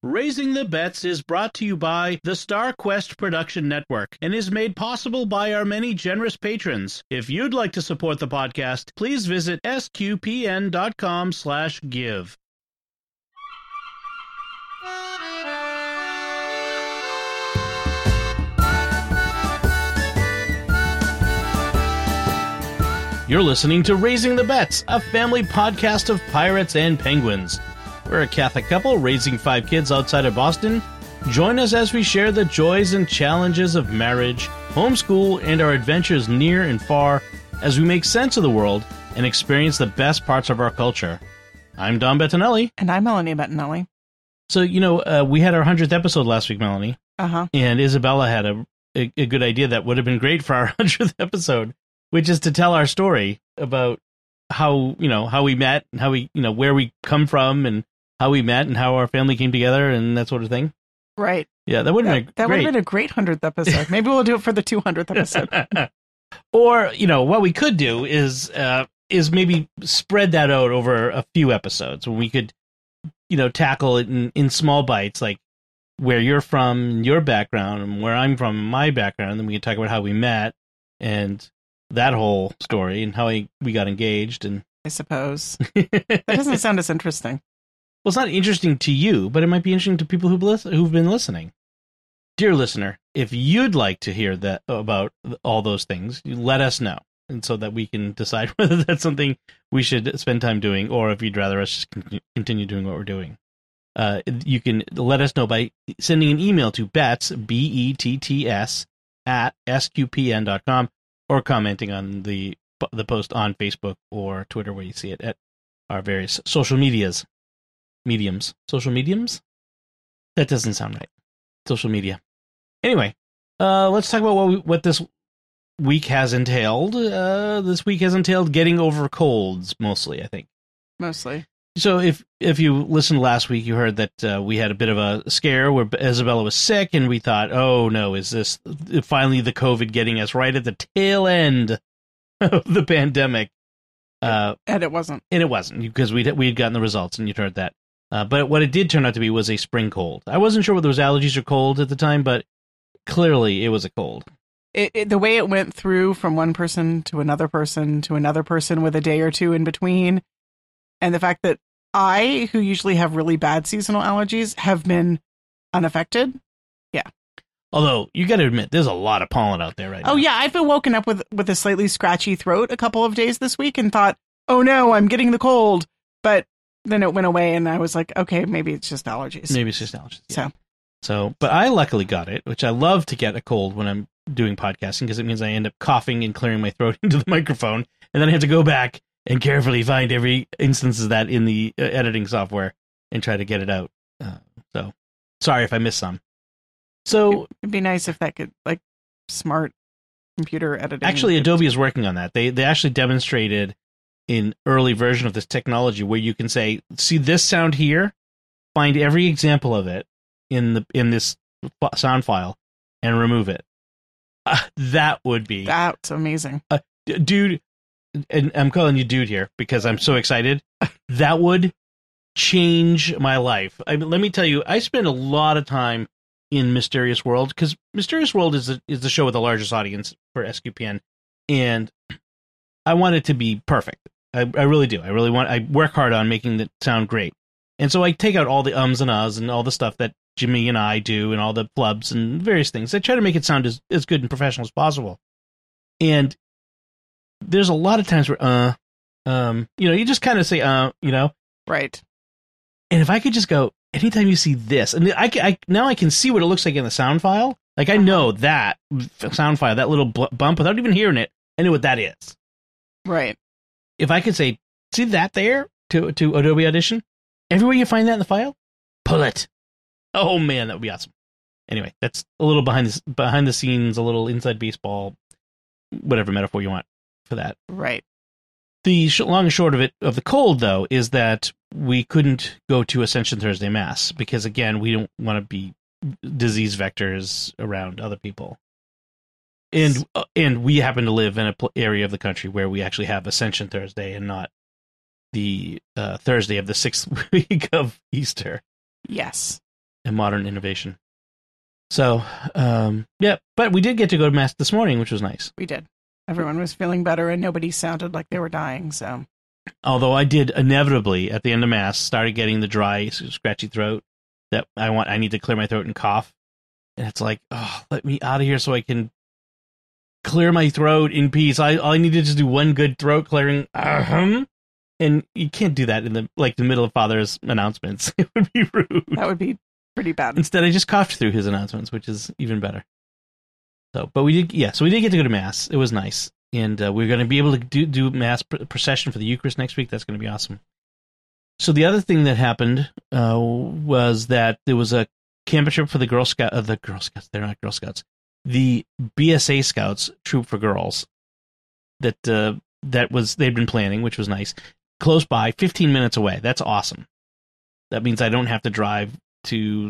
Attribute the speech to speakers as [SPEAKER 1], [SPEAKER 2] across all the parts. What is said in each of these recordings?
[SPEAKER 1] Raising the Bets is brought to you by the Star Quest Production Network and is made possible by our many generous patrons. If you'd like to support the podcast, please visit sqpn.com/give. You're listening to Raising the Bets, a family podcast of pirates and penguins. We're a Catholic couple raising 5 kids outside of Boston. Join us as we share the joys and challenges of marriage, homeschool, and our adventures near and far as we make sense of the world and experience the best parts of our culture. I'm Don Bettinelli.
[SPEAKER 2] And I'm Melanie Bettinelli.
[SPEAKER 1] So, we had our 100th episode last week, Melanie.
[SPEAKER 2] Uh-huh.
[SPEAKER 1] And Isabella had a good idea that would have been great for our 100th episode, which is to tell our story about how we met and how we, where we come from and how we met and how our family came together and that sort of thing.
[SPEAKER 2] Right.
[SPEAKER 1] Yeah, that would have been
[SPEAKER 2] that would have been a great 100th episode. Maybe we'll do it for the 200th episode.
[SPEAKER 1] Or, what we could do is maybe spread that out over a few episodes when we could, tackle it in small bites, like where you're from, your background, and where I'm from, my background, and then we can talk about how we met and that whole story and how we got engaged. And
[SPEAKER 2] I suppose. That doesn't sound as interesting.
[SPEAKER 1] Well, it's not interesting to you, but it might be interesting to people who've been listening. Dear listener, if you'd like to hear that about all those things, let us know, and so that we can decide whether that's something we should spend time doing, or if you'd rather us just continue doing what we're doing. You can let us know by sending an email to bets, BETTS, @sqpn.com, or commenting on the post on Facebook or Twitter, where you see it, at our various social mediums. Social mediums? That doesn't sound right. Social media. Anyway, let's talk about what this week has entailed. This week has entailed getting over colds, mostly, I think.
[SPEAKER 2] Mostly.
[SPEAKER 1] So if you listened last week, you heard that we had a bit of a scare where Isabella was sick, and we thought, oh no, is this finally the COVID getting us right at the tail end of the pandemic?
[SPEAKER 2] And it wasn't.
[SPEAKER 1] And it wasn't, because we had gotten the results, and you'd heard that. But what it did turn out to be was a spring cold. I wasn't sure whether it was allergies or cold at the time, but clearly it was a cold.
[SPEAKER 2] The way it went through from one person to another person with a day or two in between, and the fact that I, who usually have really bad seasonal allergies, have been unaffected. Yeah.
[SPEAKER 1] Although, you got to admit, there's a lot of pollen out there right now.
[SPEAKER 2] Oh, yeah. I've been woken up with a slightly scratchy throat a couple of days this week and thought, oh no, I'm getting the cold. But then it went away, and I was like, okay, maybe it's just allergies.
[SPEAKER 1] Yeah. So, but I luckily got it, which I love to get a cold when I'm doing podcasting, because it means I end up coughing and clearing my throat into the microphone, and then I have to go back and carefully find every instance of that in the editing software and try to get it out. So, sorry if I missed some. So,
[SPEAKER 2] it'd be nice if that could, like, smart computer editing.
[SPEAKER 1] Actually, Adobe is working on that. They actually demonstrated in early version of this technology where you can say, see this sound here, find every example of it in this sound file and remove it. That's
[SPEAKER 2] amazing.
[SPEAKER 1] Dude, and I'm calling you dude here because I'm so excited. That would change my life. Let me tell you, I spend a lot of time in Mysterious World, because Mysterious World is the show with the largest audience for SQPN, and I want it to be perfect. I really do. I work hard on making it sound great. And so I take out all the ums and ahs and all the stuff that Jimmy and I do and all the flubs and various things. I try to make it sound as good and professional as possible. And there's a lot of times where, you just kind of say,
[SPEAKER 2] Right.
[SPEAKER 1] And if I could just go, anytime you see this, and now I can see what it looks like in the sound file. Like, I know that sound file, that little bump, without even hearing it, I know what that is.
[SPEAKER 2] Right.
[SPEAKER 1] If I could say, see that there to Adobe Audition, everywhere you find that in the file, pull it. Oh man, that would be awesome. Anyway, that's a little behind the scenes, a little inside baseball, whatever metaphor you want for that.
[SPEAKER 2] Right.
[SPEAKER 1] The long and short of the cold, though, is that we couldn't go to Ascension Thursday Mass because, again, we don't want to be disease vectors around other people. And we happen to live in an area of the country where we actually have Ascension Thursday and not the Thursday of the 6th week of Easter.
[SPEAKER 2] Yes.
[SPEAKER 1] and modern innovation. So, yeah, but we did get to go to Mass this morning, which was nice.
[SPEAKER 2] We did. Everyone was feeling better, and nobody sounded like they were dying, so.
[SPEAKER 1] Although I did inevitably, at the end of Mass, started getting the dry, scratchy throat that I need to clear my throat and cough. And it's like, oh, let me out of here so I can clear my throat in peace. All I need to just do one good throat clearing. And you can't do that in the middle of Father's announcements. It would be rude.
[SPEAKER 2] That would be pretty bad.
[SPEAKER 1] Instead, I just coughed through his announcements, which is even better. So, but we did get to go to Mass. It was nice. And we're going to be able to do Mass procession for the Eucharist next week. That's going to be awesome. So the other thing that happened was that there was a camping trip for the Girl Scouts. They're not Girl Scouts. The BSA Scouts, Troop for Girls, they'd been planning, which was nice. Close by, 15 minutes away. That's awesome. That means I don't have to drive to,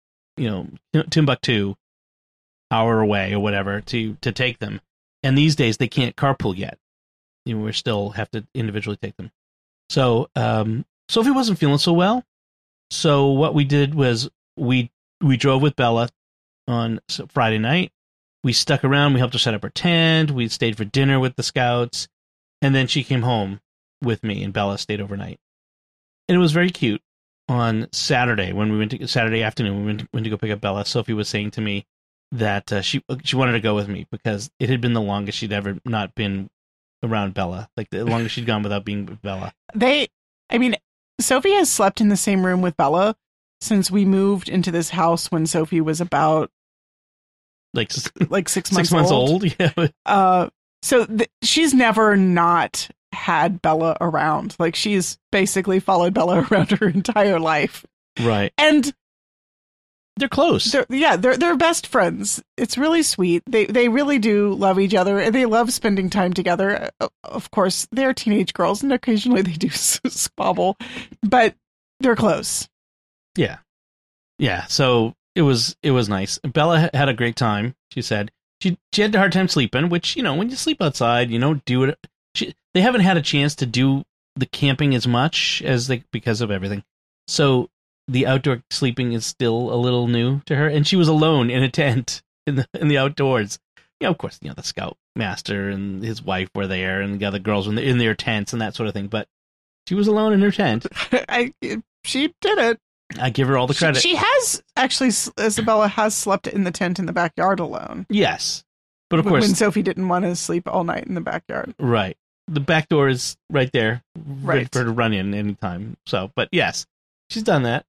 [SPEAKER 1] Timbuktu, hour away or whatever, to take them. And these days they can't carpool yet. We still have to individually take them. So Sophie wasn't feeling so well. So what we did was we drove with Bella on Friday night. We stuck around. We helped her set up her tent. We stayed for dinner with the Scouts. And then she came home with me, and Bella stayed overnight. And it was very cute. On Saturday, when we went to Saturday afternoon, we went to go pick up Bella. Sophie was saying to me that she wanted to go with me because it had been the longest she'd ever not been around Bella, like the longest she'd gone without being with Bella.
[SPEAKER 2] Sophie has slept in the same room with Bella since we moved into this house when Sophie was about like 6 months old.
[SPEAKER 1] Yeah.
[SPEAKER 2] So she's never not had Bella around. Like, she's basically followed Bella around her entire life.
[SPEAKER 1] Right.
[SPEAKER 2] And
[SPEAKER 1] they're close.
[SPEAKER 2] They're best friends. It's really sweet. They really do love each other, and they love spending time together. Of course, they're teenage girls, and occasionally they do squabble, but they're close.
[SPEAKER 1] Yeah. Yeah. So it was nice. Bella had a great time. She said she had a hard time sleeping, which, when you sleep outside, you don't do it. They haven't had a chance to do the camping as much because of everything. So the outdoor sleeping is still a little new to her, and she was alone in a tent in the outdoors. Of course, the Scout Master and his wife were there, and the other girls were in their tents and that sort of thing. But she was alone in her tent.
[SPEAKER 2] She did it.
[SPEAKER 1] I give her all the credit.
[SPEAKER 2] She has actually, Isabella has slept in the tent in the backyard alone.
[SPEAKER 1] Yes, but of course,
[SPEAKER 2] when Sophie didn't want to sleep all night in the backyard.
[SPEAKER 1] Right. The back door is right there, ready
[SPEAKER 2] right,
[SPEAKER 1] for her to run in anytime. So, but yes, she's done that.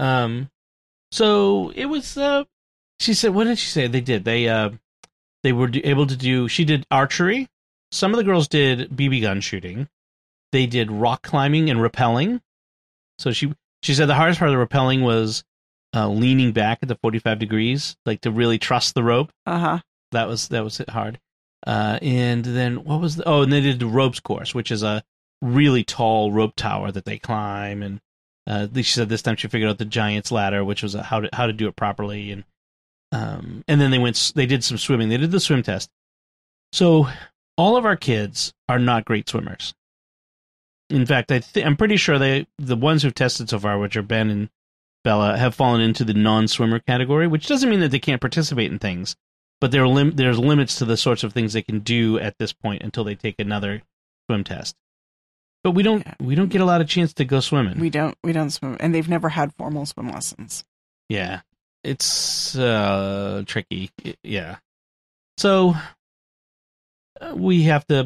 [SPEAKER 1] So it was. She said, "What did she say? They did. They were able to do. She did archery. Some of the girls did BB gun shooting. They did rock climbing and rappelling. So she said the hardest part of the rappelling was leaning back at the 45 degrees, like to really trust the rope. That was hard. And then what was and they did the ropes course, which is a really tall rope tower that they climb. And she said this time she figured out the giant's ladder, which was how to do it properly. And then they did some swimming. They did the swim test. So all of our kids are not great swimmers. In fact, I'm pretty sure the ones who've tested so far, which are Ben and Bella, have fallen into the non-swimmer category, which doesn't mean that they can't participate in things. But there's limits to the sorts of things they can do at this point until they take another swim test. But we don't get a lot of chance to go swimming.
[SPEAKER 2] We don't swim, and they've never had formal swim lessons.
[SPEAKER 1] Yeah, it's tricky. Yeah, so we have to,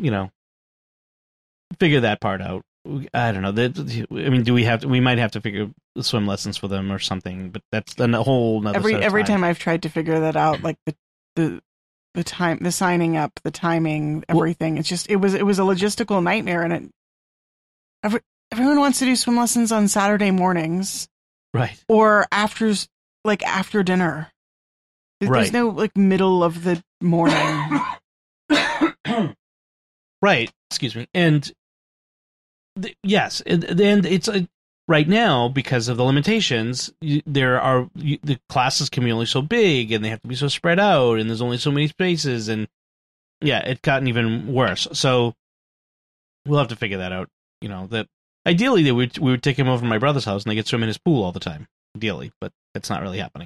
[SPEAKER 1] figure that part out. I don't know. Do we have to? We might have to figure the swim lessons for them or something. But that's a whole nother.
[SPEAKER 2] Every time I've tried to figure that out, like the time, the signing up, the timing, everything. It was a logistical nightmare, and everyone wants to do swim lessons on Saturday mornings,
[SPEAKER 1] right?
[SPEAKER 2] Or after dinner. There's no middle of the morning,
[SPEAKER 1] right? Excuse me, and. Yes, and it's right now because of the limitations. The classes can be only so big, and they have to be so spread out, and there's only so many spaces, and it's gotten even worse. So we'll have to figure that out. That ideally we would take him over to my brother's house, and they could swim in his pool all the time. Ideally, but it's not really happening.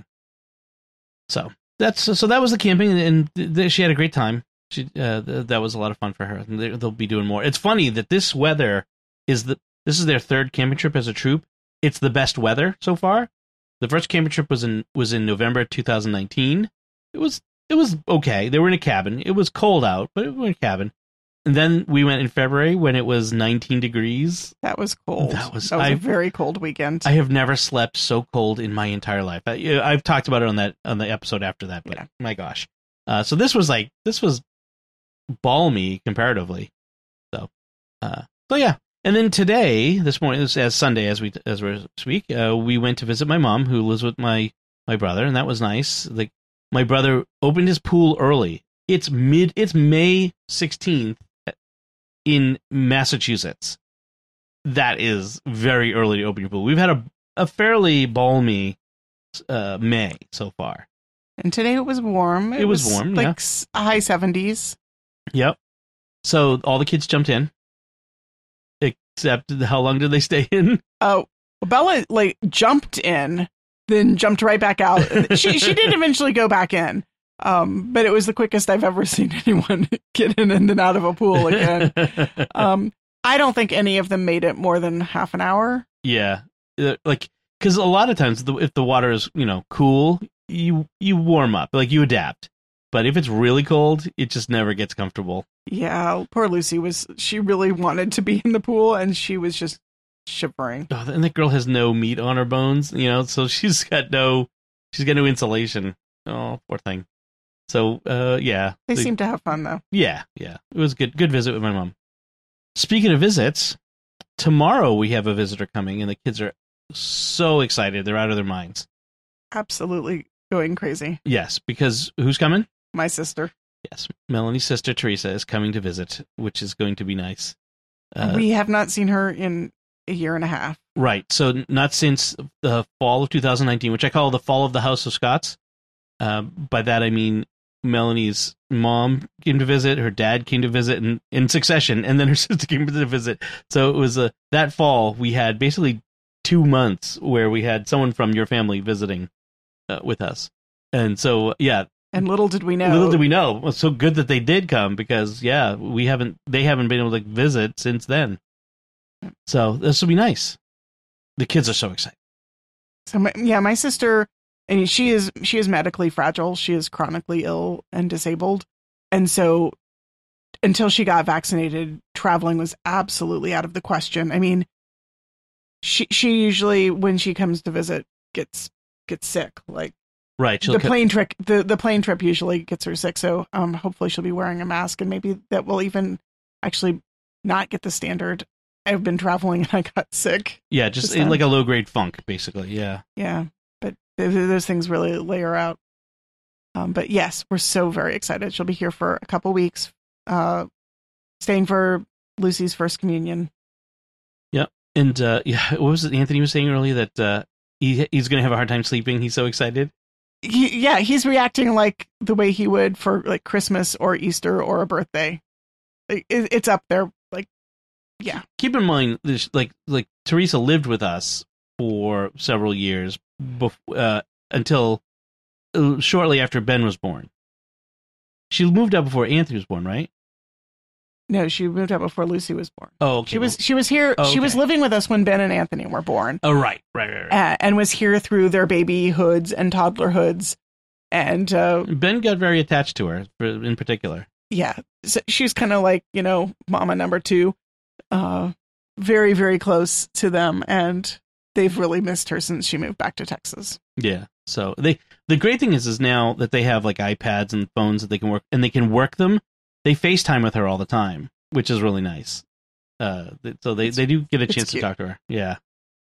[SPEAKER 1] So that was the camping, and she had a great time. That was a lot of fun for her. And they'll be doing more. It's funny that this weather this is their third camping trip as a troop. It's the best weather so far. The first camping trip was in November 2019. It was okay. They were in a cabin. It was cold out, but we were in a cabin. And then we went in February when it was 19 degrees.
[SPEAKER 2] That was cold. That was a very cold weekend.
[SPEAKER 1] I have never slept so cold in my entire life. I've talked about it on the episode after that, but my gosh. So this was balmy comparatively. So yeah. And then today, this morning, as Sunday, as we speak, we went to visit my mom, who lives with my brother, and that was nice. Like, my brother opened his pool early. It's May 16th in Massachusetts. That is very early to open your pool. We've had a fairly balmy May so far.
[SPEAKER 2] And today it was warm.
[SPEAKER 1] It was warm,
[SPEAKER 2] like high 70s.
[SPEAKER 1] Yep. So all the kids jumped in. Except, how long did they stay in?
[SPEAKER 2] Oh, Bella jumped in, then jumped right back out. She did eventually go back in. But it was the quickest I've ever seen anyone get in and then out of a pool again. I don't think any of them made it more than half an hour.
[SPEAKER 1] Yeah. Because a lot of times if the water is, cool, you warm up, you adapt. But if it's really cold, it just never gets comfortable.
[SPEAKER 2] Yeah, poor Lucy she really wanted to be in the pool, and she was just shivering.
[SPEAKER 1] Oh, and the girl has no meat on her bones, so she's got no insulation. Oh, poor thing. So, yeah.
[SPEAKER 2] They seem to have fun, though.
[SPEAKER 1] Yeah. It was good visit with my mom. Speaking of visits, tomorrow we have a visitor coming, and the kids are so excited. They're out of their minds.
[SPEAKER 2] Absolutely going crazy.
[SPEAKER 1] Yes, because who's coming?
[SPEAKER 2] My sister.
[SPEAKER 1] Yes, Melanie's sister, Teresa, is coming to visit, which is going to be nice.
[SPEAKER 2] We have not seen her in a year and a half.
[SPEAKER 1] Right, so not since the fall of 2019, which I call the fall of the House of Scots. By that I mean Melanie's mom came to visit, her dad came to visit in succession, and then her sister came to visit. So it was that fall we had basically 2 months where we had someone from your family visiting with us. And so, yeah.
[SPEAKER 2] And little did we know.
[SPEAKER 1] It was so good that they did come because, yeah, they haven't been able to visit since then. So this will be nice. The kids are so excited.
[SPEAKER 2] So, my sister, I mean, she is medically fragile. She is chronically ill and disabled. And so until she got vaccinated, traveling was absolutely out of the question. I mean, she usually, when she comes to visit, gets sick.
[SPEAKER 1] Right.
[SPEAKER 2] The plane trip usually gets her sick. So hopefully she'll be wearing a mask, and maybe that will even actually not get the standard. I've been traveling and I got sick.
[SPEAKER 1] Yeah, just like a low-grade funk, basically. Yeah.
[SPEAKER 2] Yeah, but those things really layer out. But yes, we're so very excited. She'll be here for a couple weeks, staying for Lucy's first communion.
[SPEAKER 1] Yep. And what was it Anthony was saying earlier that he's going to have a hard time sleeping? He's so excited.
[SPEAKER 2] He's reacting like the way he would for Christmas or Easter or a birthday. It's up there. Yeah.
[SPEAKER 1] Keep in mind, this, like Teresa lived with us for several years until shortly after Ben was born. She moved out before Anthony was born, right?
[SPEAKER 2] No, she moved out before Lucy was born.
[SPEAKER 1] Oh, okay.
[SPEAKER 2] She was here. Oh, okay. She was living with us when Ben and Anthony were born.
[SPEAKER 1] Oh, right.
[SPEAKER 2] And was here through their babyhoods and toddlerhoods. And
[SPEAKER 1] Ben got very attached to her, in particular.
[SPEAKER 2] Yeah, so she was kind of like Mama number 2, very very close to them, and they've really missed her since she moved back to Texas.
[SPEAKER 1] Yeah. So the great thing is now that they have iPads and phones that they can work, and they can work them. They FaceTime with her all the time, which is really nice. So they do get a chance to talk to her. Yeah.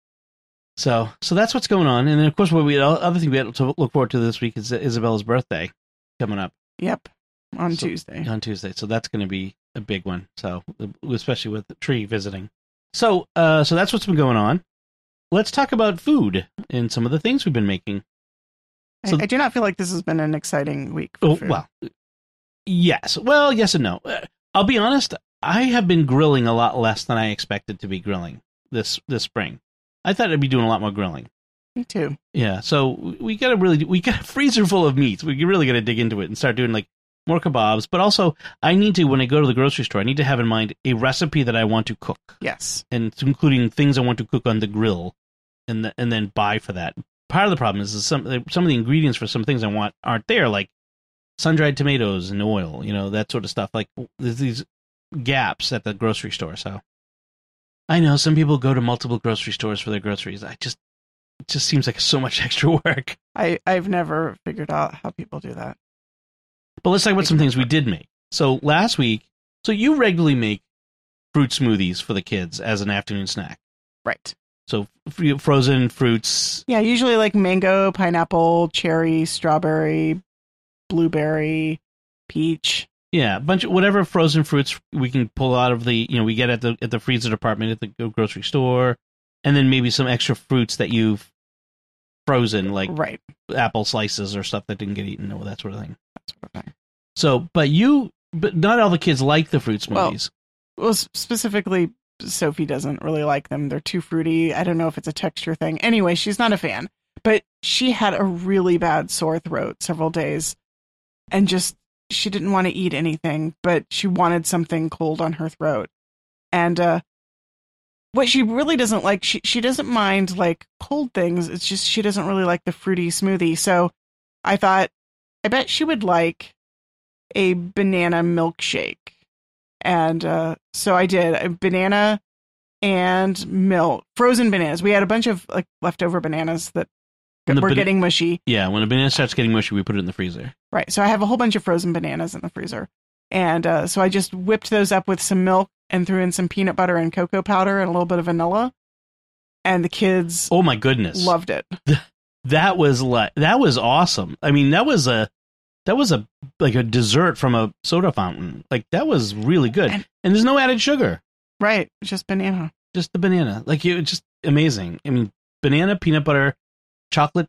[SPEAKER 1] So that's what's going on. And then, of course, other thing we had to look forward to this week is Isabella's birthday coming up.
[SPEAKER 2] Yep. On Tuesday.
[SPEAKER 1] So that's going to be a big one. So especially with Tree visiting. So that's what's been going on. Let's talk about food and some of the things we've been making.
[SPEAKER 2] So, I do not feel like this has been an exciting week for food.
[SPEAKER 1] Well, yes. Well, yes and no. I'll be honest. I have been grilling a lot less than I expected to be grilling this spring. I thought I'd be doing a lot more grilling.
[SPEAKER 2] Me too.
[SPEAKER 1] Yeah, so we got a freezer full of meats. We really got to dig into it and start doing like more kebabs. But also, I need to, when I go to the grocery store, I need to have in mind a recipe that I want to cook.
[SPEAKER 2] Yes.
[SPEAKER 1] And including things I want to cook on the grill, and then buy for that. Part of the problem is some of the ingredients for some things I want aren't there, like sun-dried tomatoes and oil, that sort of stuff. Like there's these gaps at the grocery store. So I know some people go to multiple grocery stores for their groceries. It just seems like so much extra work.
[SPEAKER 2] I've never figured out how people do that.
[SPEAKER 1] But let's talk about some things we did make. So last week, you regularly make fruit smoothies for the kids as an afternoon snack.
[SPEAKER 2] Right.
[SPEAKER 1] So frozen fruits.
[SPEAKER 2] Yeah, usually like mango, pineapple, cherry, strawberry, blueberry, peach.
[SPEAKER 1] Yeah, a bunch of whatever frozen fruits we can pull out of the, we get at the freezer department at the grocery store, and then maybe some extra fruits that you've frozen, like apple slices or stuff that didn't get eaten, or that sort of thing. So, but not all the kids like the fruit smoothies.
[SPEAKER 2] Well, specifically, Sophie doesn't really like them. They're too fruity. I don't know if it's a texture thing. Anyway, she's not a fan. But she had a really bad sore throat several days, and she didn't want to eat anything, but she wanted something cold on her throat. And what she really doesn't like, she doesn't mind like cold things. It's just she doesn't really like the fruity smoothie. So I thought, I bet she would like a banana milkshake. And so I did a banana and milk, frozen bananas. We had a bunch of like leftover bananas that were getting mushy.
[SPEAKER 1] Yeah, when a banana starts getting mushy, we put it in the freezer.
[SPEAKER 2] Right. So I have a whole bunch of frozen bananas in the freezer. And so I just whipped those up with some milk and threw in some peanut butter and cocoa powder and a little bit of vanilla. And the kids,
[SPEAKER 1] oh my goodness,
[SPEAKER 2] loved it.
[SPEAKER 1] That was awesome. I mean, that was like a dessert from a soda fountain. Like that was really good. And there's no added sugar.
[SPEAKER 2] Right. Just banana.
[SPEAKER 1] Just the banana. Like it was just amazing. I mean, banana, peanut butter, chocolate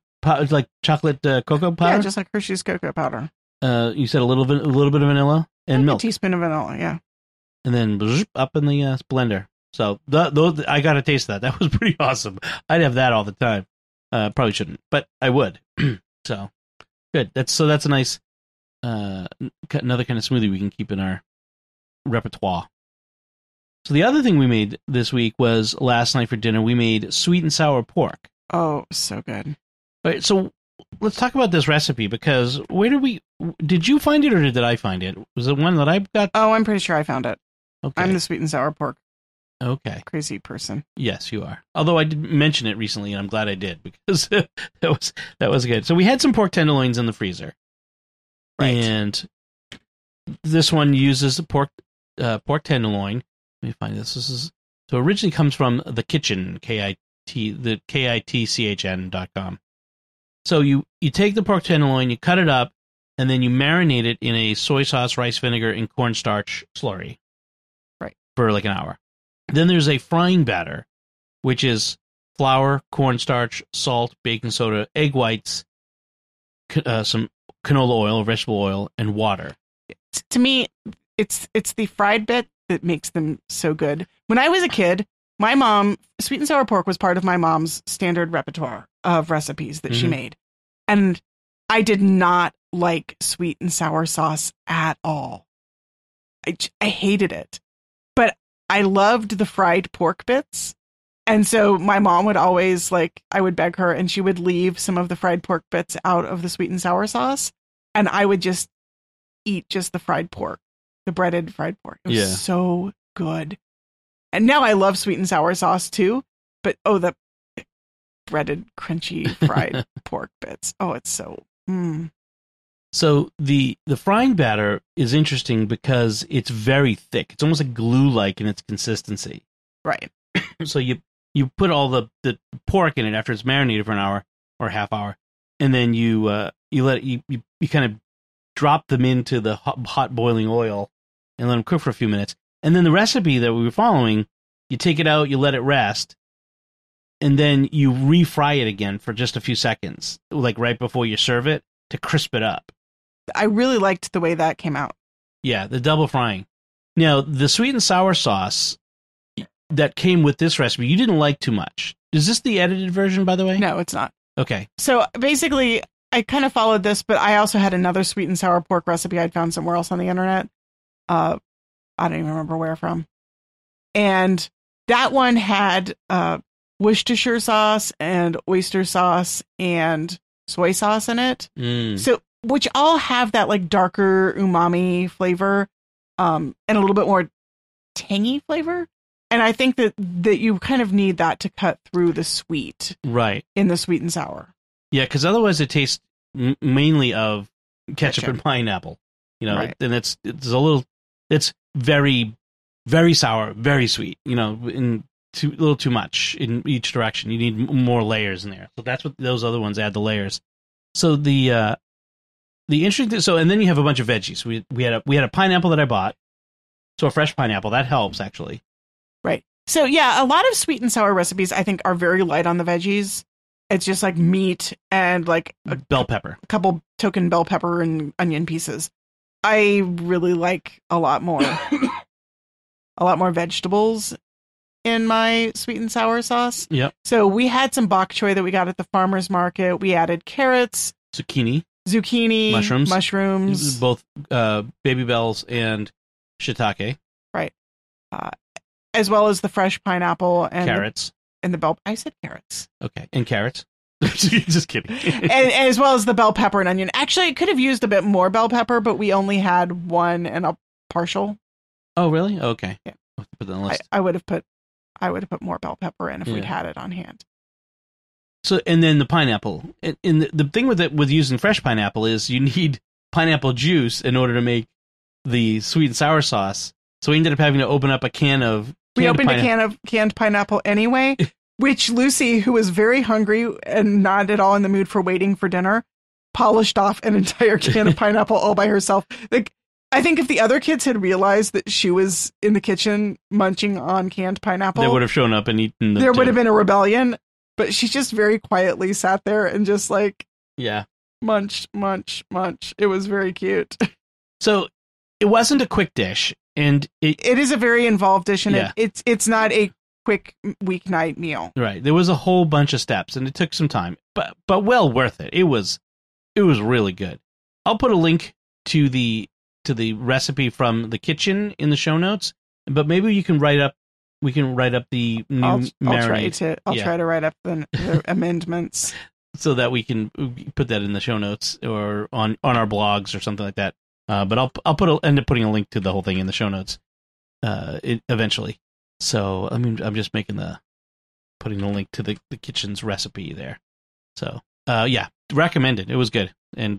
[SPEAKER 1] cocoa powder.
[SPEAKER 2] Yeah, just like Hershey's cocoa powder.
[SPEAKER 1] You said a little bit of vanilla and milk.
[SPEAKER 2] A teaspoon of vanilla, yeah.
[SPEAKER 1] And then up in the blender. So I got a taste of that. That was pretty awesome. I'd have that all the time. Probably shouldn't, but I would. So good. That's a nice another kind of smoothie we can keep in our repertoire. So the other thing we made this week was last night for dinner. We made sweet and sour pork.
[SPEAKER 2] Oh, so good.
[SPEAKER 1] All right, so let's talk about this recipe, because did you find it or did I find it? Was it one that I got?
[SPEAKER 2] Oh, I'm pretty sure I found it.
[SPEAKER 1] Okay.
[SPEAKER 2] I'm the sweet and sour pork.
[SPEAKER 1] Okay.
[SPEAKER 2] Crazy person.
[SPEAKER 1] Yes, you are. Although I did mention it recently, and I'm glad I did, because that was good. So we had some pork tenderloins in the freezer.
[SPEAKER 2] Right.
[SPEAKER 1] And this one uses the pork tenderloin. Let me find this. So originally comes from The Kitchen, KITCHN.com. So you take the pork tenderloin, you cut it up, and then you marinate it in a soy sauce, rice vinegar, and cornstarch slurry.
[SPEAKER 2] Right.
[SPEAKER 1] For like an hour. Then there's a frying batter, which is flour, cornstarch, salt, baking soda, egg whites, some canola oil, vegetable oil, and water.
[SPEAKER 2] To me, it's the fried bit that makes them so good. When I was a kid, my mom, sweet and sour pork was part of my mom's standard repertoire of recipes that she made. And I did not like sweet and sour sauce at all. I hated it. But I loved the fried pork bits. And so my mom would always, I would beg her, and she would leave some of the fried pork bits out of the sweet and sour sauce. And I would just eat just the fried pork, the breaded fried pork. It was so good. And now I love sweet and sour sauce too. But, the breaded, crunchy, fried pork bits. Oh, it's so...
[SPEAKER 1] So the frying batter is interesting because it's very thick. It's almost like glue-like in its consistency.
[SPEAKER 2] Right.
[SPEAKER 1] So you put all the pork in it after it's marinated for an hour or a half hour, and then you kind of drop them into the hot boiling oil and let them cook for a few minutes. And then the recipe that we were following, you take it out, you let it rest, and then you refry it again for just a few seconds, like right before you serve it, to crisp it up.
[SPEAKER 2] I really liked the way that came out.
[SPEAKER 1] Yeah, the double frying. Now, the sweet and sour sauce that came with this recipe, you didn't like too much. Is this the edited version, by the way?
[SPEAKER 2] No, it's not.
[SPEAKER 1] Okay.
[SPEAKER 2] So basically, I kind of followed this, but I also had another sweet and sour pork recipe I'd found somewhere else on the internet. I don't even remember where from. And that one had Worcestershire sauce and oyster sauce and soy sauce in it. So, which all have that like darker umami flavor, and a little bit more tangy flavor. And I think that you kind of need that to cut through the sweet,
[SPEAKER 1] right,
[SPEAKER 2] in the sweet and sour.
[SPEAKER 1] Yeah, because otherwise it tastes mainly of ketchup and pineapple. You know,
[SPEAKER 2] Right.
[SPEAKER 1] and it's very, very sour, very sweet. You know, a little too much in each direction. You need more layers in there. So that's what those other ones add, the layers. So the interesting thing, and then you have a bunch of veggies. We had a pineapple that I bought. So a fresh pineapple, that helps actually.
[SPEAKER 2] Right. So yeah, a lot of sweet and sour recipes I think are very light on the veggies. It's just like meat and like
[SPEAKER 1] Bell pepper.
[SPEAKER 2] a couple token bell pepper and onion pieces. I really like a lot more vegetables in my sweet and sour sauce.
[SPEAKER 1] Yep.
[SPEAKER 2] So we had some bok choy that we got at the farmer's market. We added carrots,
[SPEAKER 1] Zucchini,
[SPEAKER 2] mushrooms,
[SPEAKER 1] both baby bells and shiitake.
[SPEAKER 2] Right. As well as the fresh pineapple and
[SPEAKER 1] Carrots.
[SPEAKER 2] The bell. I said carrots.
[SPEAKER 1] Okay. And carrots. Just kidding.
[SPEAKER 2] and as well as the bell pepper and onion. Actually, I could have used a bit more bell pepper, but we only had one and a partial.
[SPEAKER 1] Oh, really? Okay.
[SPEAKER 2] Yeah.
[SPEAKER 1] I'll have to put that on the list.
[SPEAKER 2] I would have put more bell pepper in if we'd had it on hand.
[SPEAKER 1] So, and then the pineapple. And the thing with using fresh pineapple is you need pineapple juice in order to make the sweet and sour sauce. So we ended up having to open up a can of.
[SPEAKER 2] We opened a can of canned pineapple anyway, which Lucy, who was very hungry and not at all in the mood for waiting for dinner, polished off an entire can of pineapple all by herself. Like, I think if the other kids had realized that she was in the kitchen munching on canned pineapple,
[SPEAKER 1] They would have shown up and eaten.
[SPEAKER 2] There would have been a rebellion. But she just very quietly sat there and just like,
[SPEAKER 1] yeah,
[SPEAKER 2] munch. It was very cute.
[SPEAKER 1] So it wasn't a quick dish. And
[SPEAKER 2] it is a very involved dish, and
[SPEAKER 1] Yeah.
[SPEAKER 2] it's not a quick weeknight meal.
[SPEAKER 1] Right. There was a whole bunch of steps, and it took some time, but well worth it. It was really good. I'll put a link to the recipe from the kitchen in the show notes, but maybe we can write up the new marinade.
[SPEAKER 2] I'll try to write up the amendments
[SPEAKER 1] so that we can put that in the show notes or on our blogs or something like that. But I'll end up putting a link to the whole thing in the show notes eventually. So I'm just putting the link to the kitchen's recipe there. So yeah, recommended. It was good, and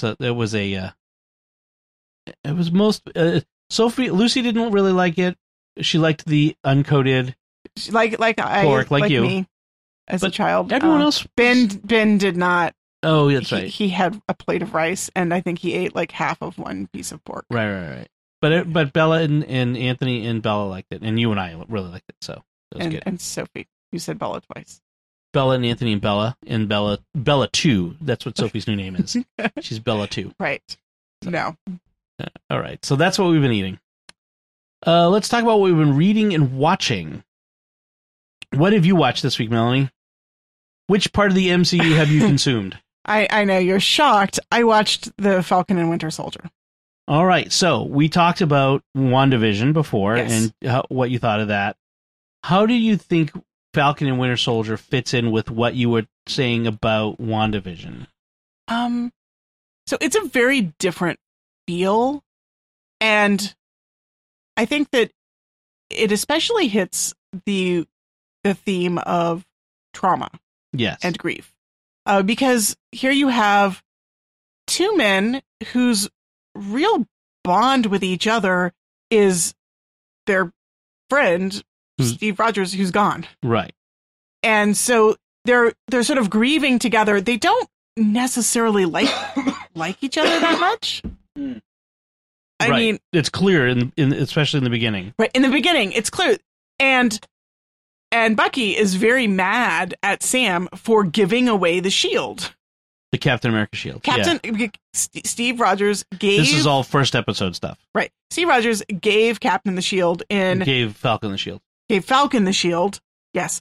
[SPEAKER 1] Lucy didn't really like it. She liked the uncoated
[SPEAKER 2] like
[SPEAKER 1] pork, like you,
[SPEAKER 2] me as a child.
[SPEAKER 1] Everyone else,
[SPEAKER 2] Ben did not.
[SPEAKER 1] Oh, that's right.
[SPEAKER 2] He had a plate of rice, and I think he ate like half of one piece of pork.
[SPEAKER 1] Right. But Bella and Anthony and Bella liked it, and you and I really liked it. So that was good.
[SPEAKER 2] And Sophie, you said Bella twice.
[SPEAKER 1] Bella and Anthony and Bella 2. That's what Sophie's new name is. She's Bella 2.
[SPEAKER 2] Right.
[SPEAKER 1] So,
[SPEAKER 2] no.
[SPEAKER 1] All right. So that's what we've been eating. Let's talk about what we've been reading and watching. What have you watched this week, Melanie? Which part of the MCU have you consumed?
[SPEAKER 2] I know you're shocked. I watched The Falcon and Winter Soldier.
[SPEAKER 1] All right. So we talked about WandaVision before,
[SPEAKER 2] yes.
[SPEAKER 1] and what you thought of that. How do you think Falcon and Winter Soldier fits in with what you were saying about WandaVision?
[SPEAKER 2] So it's a very different feel, and I think that it especially hits the theme of trauma,
[SPEAKER 1] yes,
[SPEAKER 2] and grief, because here you have two men whose real bond with each other is their friend Steve Rogers, who's gone,
[SPEAKER 1] right,
[SPEAKER 2] and so they're sort of grieving together. They don't necessarily like each other that much. I mean,
[SPEAKER 1] it's clear in especially in the beginning.
[SPEAKER 2] Right, in the beginning, it's clear. And Bucky is very mad at Sam for giving away the shield.
[SPEAKER 1] The Captain America shield.
[SPEAKER 2] Steve Rogers gave...
[SPEAKER 1] This is all first episode stuff.
[SPEAKER 2] Right. Steve Rogers gave Captain the shield
[SPEAKER 1] Gave Falcon the shield.
[SPEAKER 2] Gave Falcon the shield, yes.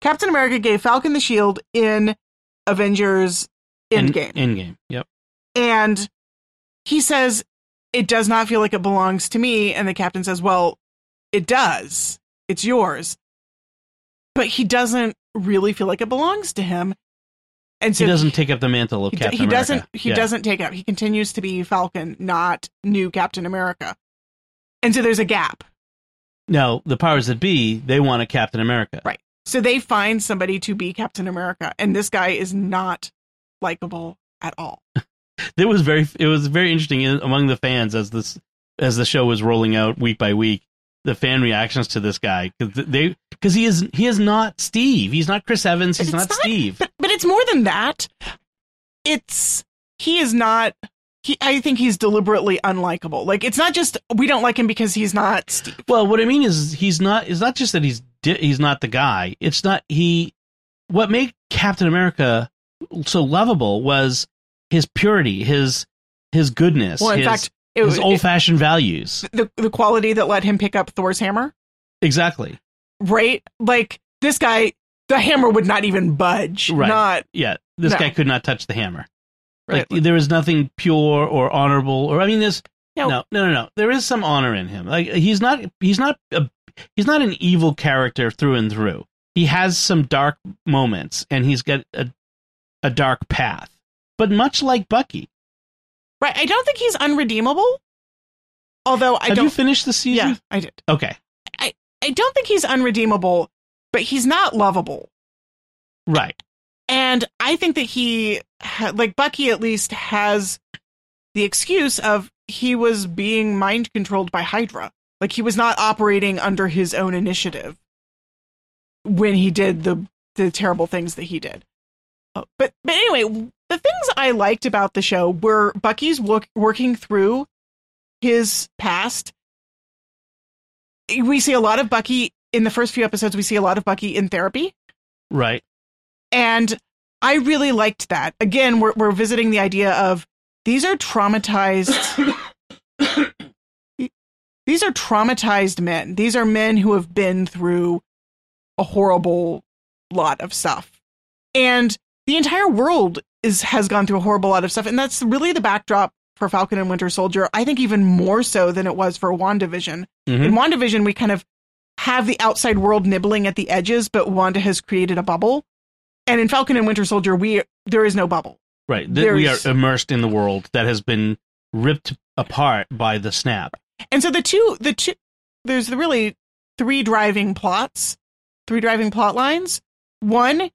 [SPEAKER 2] Captain America gave Falcon the shield in Avengers Endgame.
[SPEAKER 1] Endgame, yep.
[SPEAKER 2] And he says, it does not feel like it belongs to me. And the captain says, well, it does. It's yours. But he doesn't really feel like it belongs to him. And so
[SPEAKER 1] he doesn't take up the mantle of Captain America.
[SPEAKER 2] He doesn't take up. He continues to be Falcon, not new Captain America. And so there's a gap.
[SPEAKER 1] Now, the powers that be, they want a Captain America.
[SPEAKER 2] Right. So they find somebody to be Captain America. And this guy is not likable at all.
[SPEAKER 1] It was very interesting among the fans as the show was rolling out week by week. The fan reactions to this guy, because he is not Steve. He's not Chris Evans. He's not Steve.
[SPEAKER 2] But it's more than that. He is not. I think he's deliberately unlikable. Like, it's not just we don't like him because he's not Steve.
[SPEAKER 1] Well, what I mean is he's not. It's not just that he's not the guy. It's not he. What made Captain America so lovable was his purity, his goodness.
[SPEAKER 2] Well, in fact,
[SPEAKER 1] his old-fashioned values.
[SPEAKER 2] The quality that let him pick up Thor's hammer.
[SPEAKER 1] Exactly.
[SPEAKER 2] Right? Like, this guy, the hammer would not even budge.
[SPEAKER 1] Right. This guy could not touch the hammer.
[SPEAKER 2] Right.
[SPEAKER 1] Like, there is nothing pure or honorable, or I mean, there's no. There is some honor in him. Like, he's not an evil character through and through. He has some dark moments, and he's got a dark path. But much like Bucky.
[SPEAKER 2] Right. I don't think he's unredeemable. Although
[SPEAKER 1] Have you finished the season?
[SPEAKER 2] Yeah, I did.
[SPEAKER 1] Okay.
[SPEAKER 2] I don't think he's unredeemable, but he's not lovable.
[SPEAKER 1] Right.
[SPEAKER 2] And I think that he, like Bucky at least, has the excuse of he was being mind controlled by Hydra. Like, he was not operating under his own initiative when he did the terrible things that he did. But anyway, the things I liked about the show were Bucky's working through his past. We see a lot of Bucky in the first few episodes. We see a lot of Bucky in therapy.
[SPEAKER 1] Right.
[SPEAKER 2] And I really liked that. Again, we're visiting the idea of these are traumatized. These are traumatized men. These are men who have been through a horrible lot of stuff. And the entire world has gone through a horrible lot of stuff. And that's really the backdrop for Falcon and Winter Soldier. I think even more so than it was for WandaVision. Mm-hmm. In WandaVision, we kind of have the outside world nibbling at the edges, but Wanda has created a bubble. And in Falcon and Winter Soldier, there is no bubble.
[SPEAKER 1] Right. We are immersed in the world that has been ripped apart by the snap.
[SPEAKER 2] And so the two, there's really three driving plot lines. One,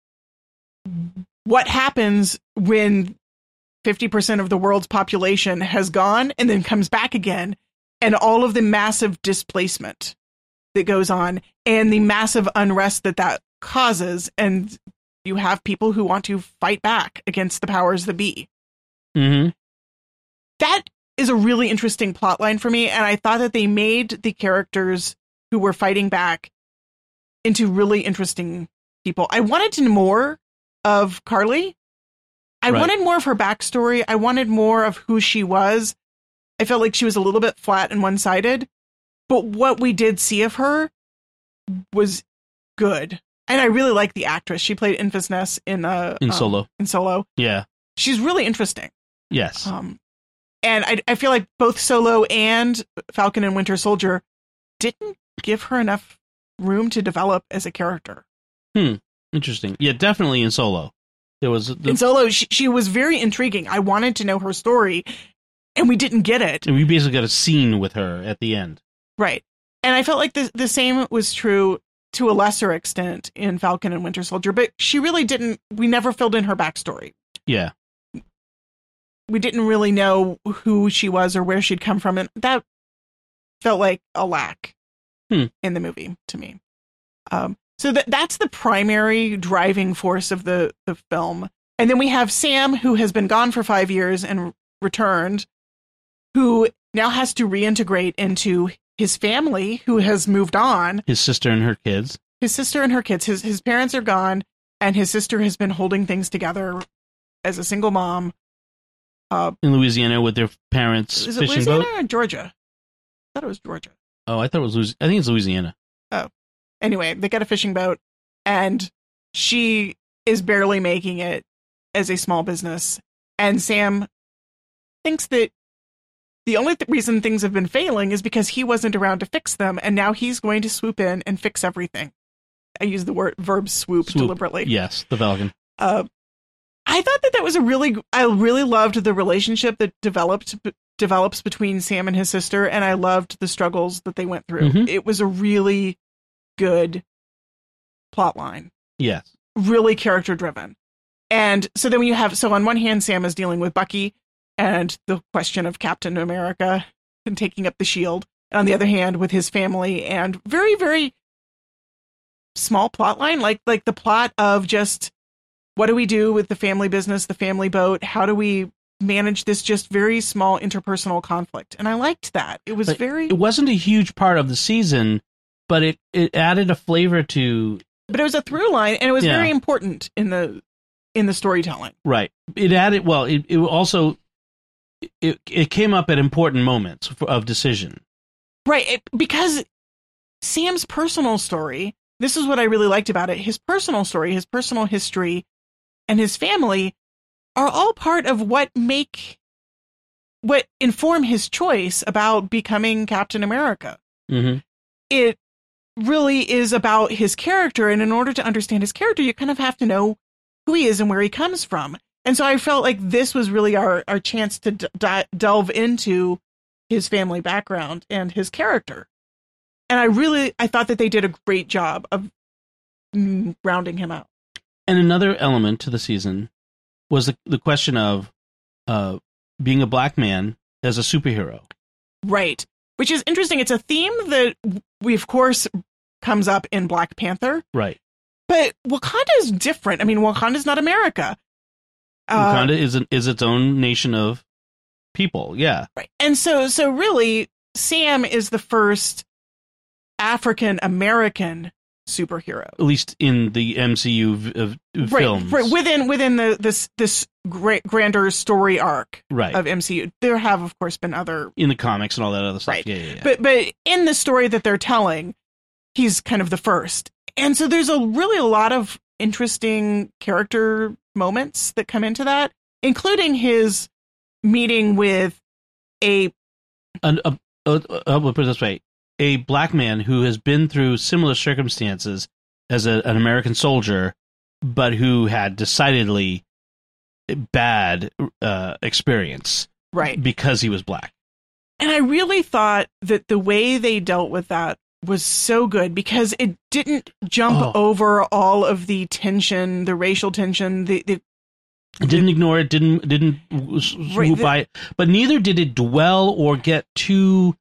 [SPEAKER 2] what happens when 50% of the world's population has gone and then comes back again, and all of the massive displacement that goes on and the massive unrest that causes, and you have people who want to fight back against the powers that be.
[SPEAKER 1] Mm-hmm.
[SPEAKER 2] That is a really interesting plot line for me, and I thought that they made the characters who were fighting back into really interesting people. I wanted more of Carly. I wanted more of her backstory. I wanted more of who she was. I felt like she was a little bit flat and one-sided, but what we did see of her was good. And I really like the actress. She played Infus Ness in
[SPEAKER 1] Solo.
[SPEAKER 2] In Solo.
[SPEAKER 1] Yeah.
[SPEAKER 2] She's really interesting.
[SPEAKER 1] Yes.
[SPEAKER 2] And I feel like both Solo and Falcon and Winter Soldier didn't give her enough room to develop as a character.
[SPEAKER 1] Interesting. Yeah, definitely in Solo.
[SPEAKER 2] In Solo, she was very intriguing. I wanted to know her story, and we didn't get it.
[SPEAKER 1] And we basically got a scene with her at the end.
[SPEAKER 2] Right. And I felt like the same was true to a lesser extent in Falcon and Winter Soldier, but she really didn't. We never filled in her backstory.
[SPEAKER 1] Yeah.
[SPEAKER 2] We didn't really know who she was or where she'd come from, and that felt like a lack in the movie to me. So that's the primary driving force of the film. And then we have Sam, who has been gone for 5 years and returned, who now has to reintegrate into his family, who has moved on.
[SPEAKER 1] His sister and her kids. His parents are gone, and his sister has been holding things together as a single mom. In Louisiana with their parents'
[SPEAKER 2] is it
[SPEAKER 1] fishing
[SPEAKER 2] Louisiana
[SPEAKER 1] boat?
[SPEAKER 2] or Georgia? I thought it was Georgia.
[SPEAKER 1] Oh, I thought it was I think it's Louisiana.
[SPEAKER 2] Oh. Anyway, they got a fishing boat, and she is barely making it as a small business. And Sam thinks that the only reason things have been failing is because he wasn't around to fix them, and now he's going to swoop in and fix everything. I use the verb swoop deliberately.
[SPEAKER 1] Yes, the Falcon.
[SPEAKER 2] I thought that was I really loved the relationship that develops between Sam and his sister, and I loved the struggles that they went through.
[SPEAKER 1] Mm-hmm.
[SPEAKER 2] It was a really good plot line.
[SPEAKER 1] Yes.
[SPEAKER 2] Really character driven. And so then on one hand, Sam is dealing with Bucky and the question of Captain America and taking up the shield. And on the other hand, with his family and very, very small plot line, like the plot of just what do we do with the family business, the family boat? How do we manage this just very small interpersonal conflict? And I liked that. It was
[SPEAKER 1] It wasn't a huge part of the season, but it added a flavor to.
[SPEAKER 2] But it was a through line, and it was very important in the storytelling.
[SPEAKER 1] Right. It added. Well, it also it came up at important moments of decision.
[SPEAKER 2] Right, because Sam's personal story. This is what I really liked about it. His personal story, his personal history, and his family are all part of what inform his choice about becoming Captain America.
[SPEAKER 1] Mm-hmm.
[SPEAKER 2] It really is about his character, and in order to understand his character, you kind of have to know who he is and where he comes from. And so I felt like this was really our chance to delve into his family background and his character. And I thought that they did a great job of rounding him out.
[SPEAKER 1] And another element to the season was the question of being a black man as a superhero.
[SPEAKER 2] Right. Which is interesting. It's a theme that of course, comes up in Black Panther.
[SPEAKER 1] Right.
[SPEAKER 2] But Wakanda is different. I mean, Wakanda's not America.
[SPEAKER 1] Wakanda is its own nation of people. Yeah.
[SPEAKER 2] Right. And so really, Sam is the first African American superhero,
[SPEAKER 1] at least in the MCU of films.
[SPEAKER 2] Right. Within this grander story arc of MCU. There have, of course, been other
[SPEAKER 1] in the comics and all that other stuff.
[SPEAKER 2] Right.
[SPEAKER 1] Yeah.
[SPEAKER 2] But in the story that they're telling, he's kind of the first. And so there's a lot of interesting character moments that come into that, including his meeting with I'll put it this way. A black man who has been through similar circumstances as an American soldier, but who had decidedly bad experience, right? Because he was black. And I really thought that the way they dealt with that was so good because it didn't jump over all of the tension, the racial tension, it didn't ignore it, didn't swoop by it, but neither did it dwell or get too.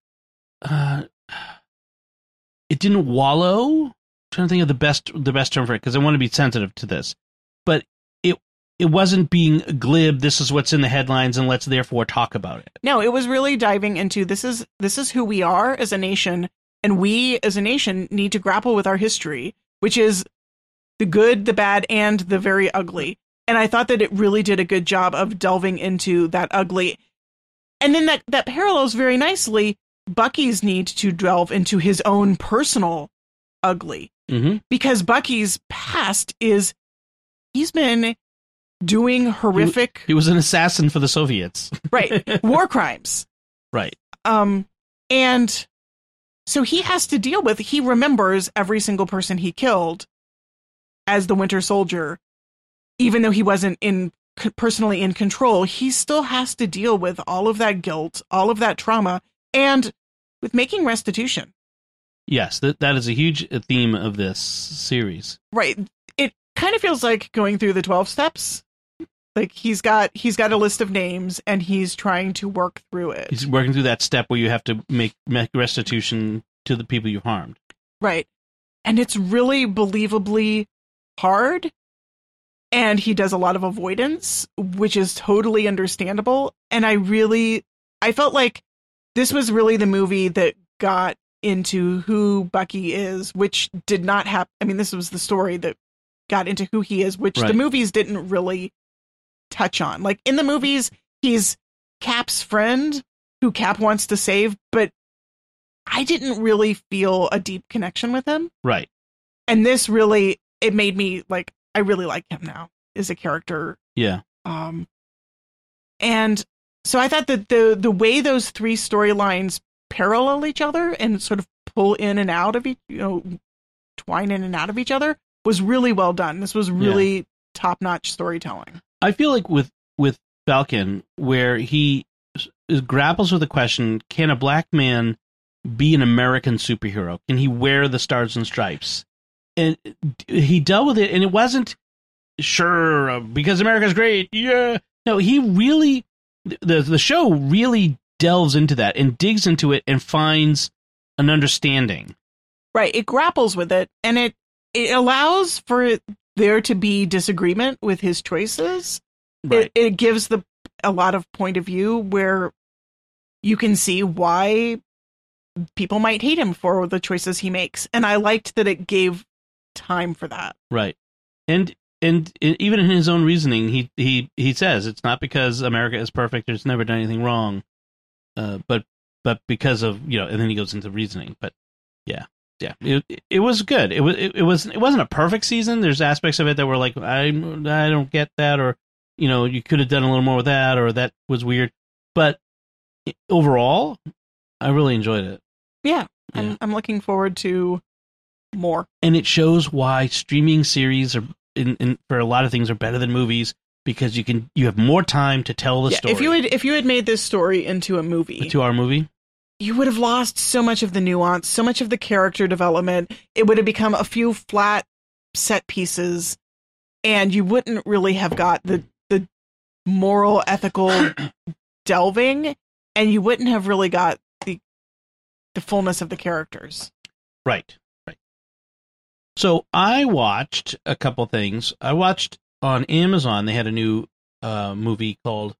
[SPEAKER 2] It didn't wallow. I'm trying to think of the best term for it because I want to be sensitive to this, but it wasn't being glib. This is what's in the headlines, and let's therefore talk about it. No, it was really diving into this is who we are as a nation, and we as a nation need to grapple with our history, which is the good, the bad, and the very ugly. And I thought that it really did a good job of delving into that ugly. And then that parallels very nicely Bucky's need to delve into his own personal ugly. Mm-hmm. Because Bucky's past is he's been doing horrific... He was an assassin for the Soviets. Right. War crimes. Right. And so he has to deal with... He remembers every single person he killed as the Winter Soldier. Even though he wasn't personally in control, he still has to deal with all of that guilt, all of that trauma, and with making restitution. Yes, that is a huge theme of this series. Right. It kind of feels like going through the 12 steps. Like he's got a list of names and he's trying to work through it. He's working through that step where you have to make restitution to the people you harmed. Right. And it's really believably hard. And he does a lot of avoidance, which is totally understandable. And I felt like this was really the movie that got into who Bucky is, which did not happen. I mean, this was the story that got into who he is, which the movies didn't really touch on. Like in the movies, he's Cap's friend who Cap wants to save, but I didn't really feel a deep connection with him. Right. And this really it made me like, I really like him now as a character.
[SPEAKER 1] Yeah.
[SPEAKER 2] And so I thought that the way those three storylines parallel each other and sort of pull in and out of each, twine in and out of each other was really well done. This was really top-notch storytelling.
[SPEAKER 1] I feel like with Falcon, where he grapples with the question, can a black man be an American superhero? Can he wear the stars and stripes? And he dealt with it, and it wasn't, sure, because America's great, yeah. No, he really, the show really delves into that and digs into it and finds an understanding.
[SPEAKER 2] Right. It grapples with it, and it allows for there to be disagreement with his choices.
[SPEAKER 1] Right.
[SPEAKER 2] It gives a lot of point of view where you can see why people might hate him for the choices he makes. And I liked that it gave time for that.
[SPEAKER 1] Right. And even in his own reasoning, he says it's not because America is perfect, it's never done anything wrong, but because of, and then he goes into reasoning. But yeah, it was good. It wasn't a perfect season. There's aspects of it that were like, I don't get that, or you could have done a little more with that, or that was weird. But overall, I really enjoyed it.
[SPEAKER 2] Yeah. I'm looking forward to more. And
[SPEAKER 1] it shows why streaming series are for a lot of things are better than movies, because you have more time to tell the story.
[SPEAKER 2] If you had made this story into a movie,
[SPEAKER 1] a 2-hour movie,
[SPEAKER 2] you would have lost so much of the nuance, so much of the character development. It would have become a few flat set pieces, and you wouldn't really have got the moral, ethical delving, and you wouldn't have really got the fullness of the characters.
[SPEAKER 1] Right. So I watched a couple things. I watched on Amazon, they had a new movie called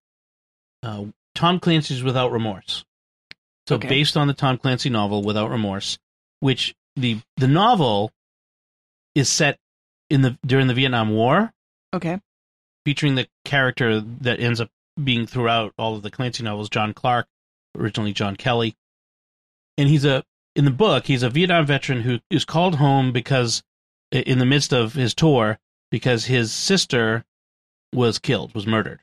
[SPEAKER 1] Tom Clancy's Without Remorse. So based on the Tom Clancy novel Without Remorse, which the novel is set during the Vietnam War. Okay. Featuring the character that ends up being throughout all of the Clancy novels, John Clark, originally John Kelly. And in the book, he's a Vietnam veteran who is called home because, in the midst of his tour, because his sister was murdered.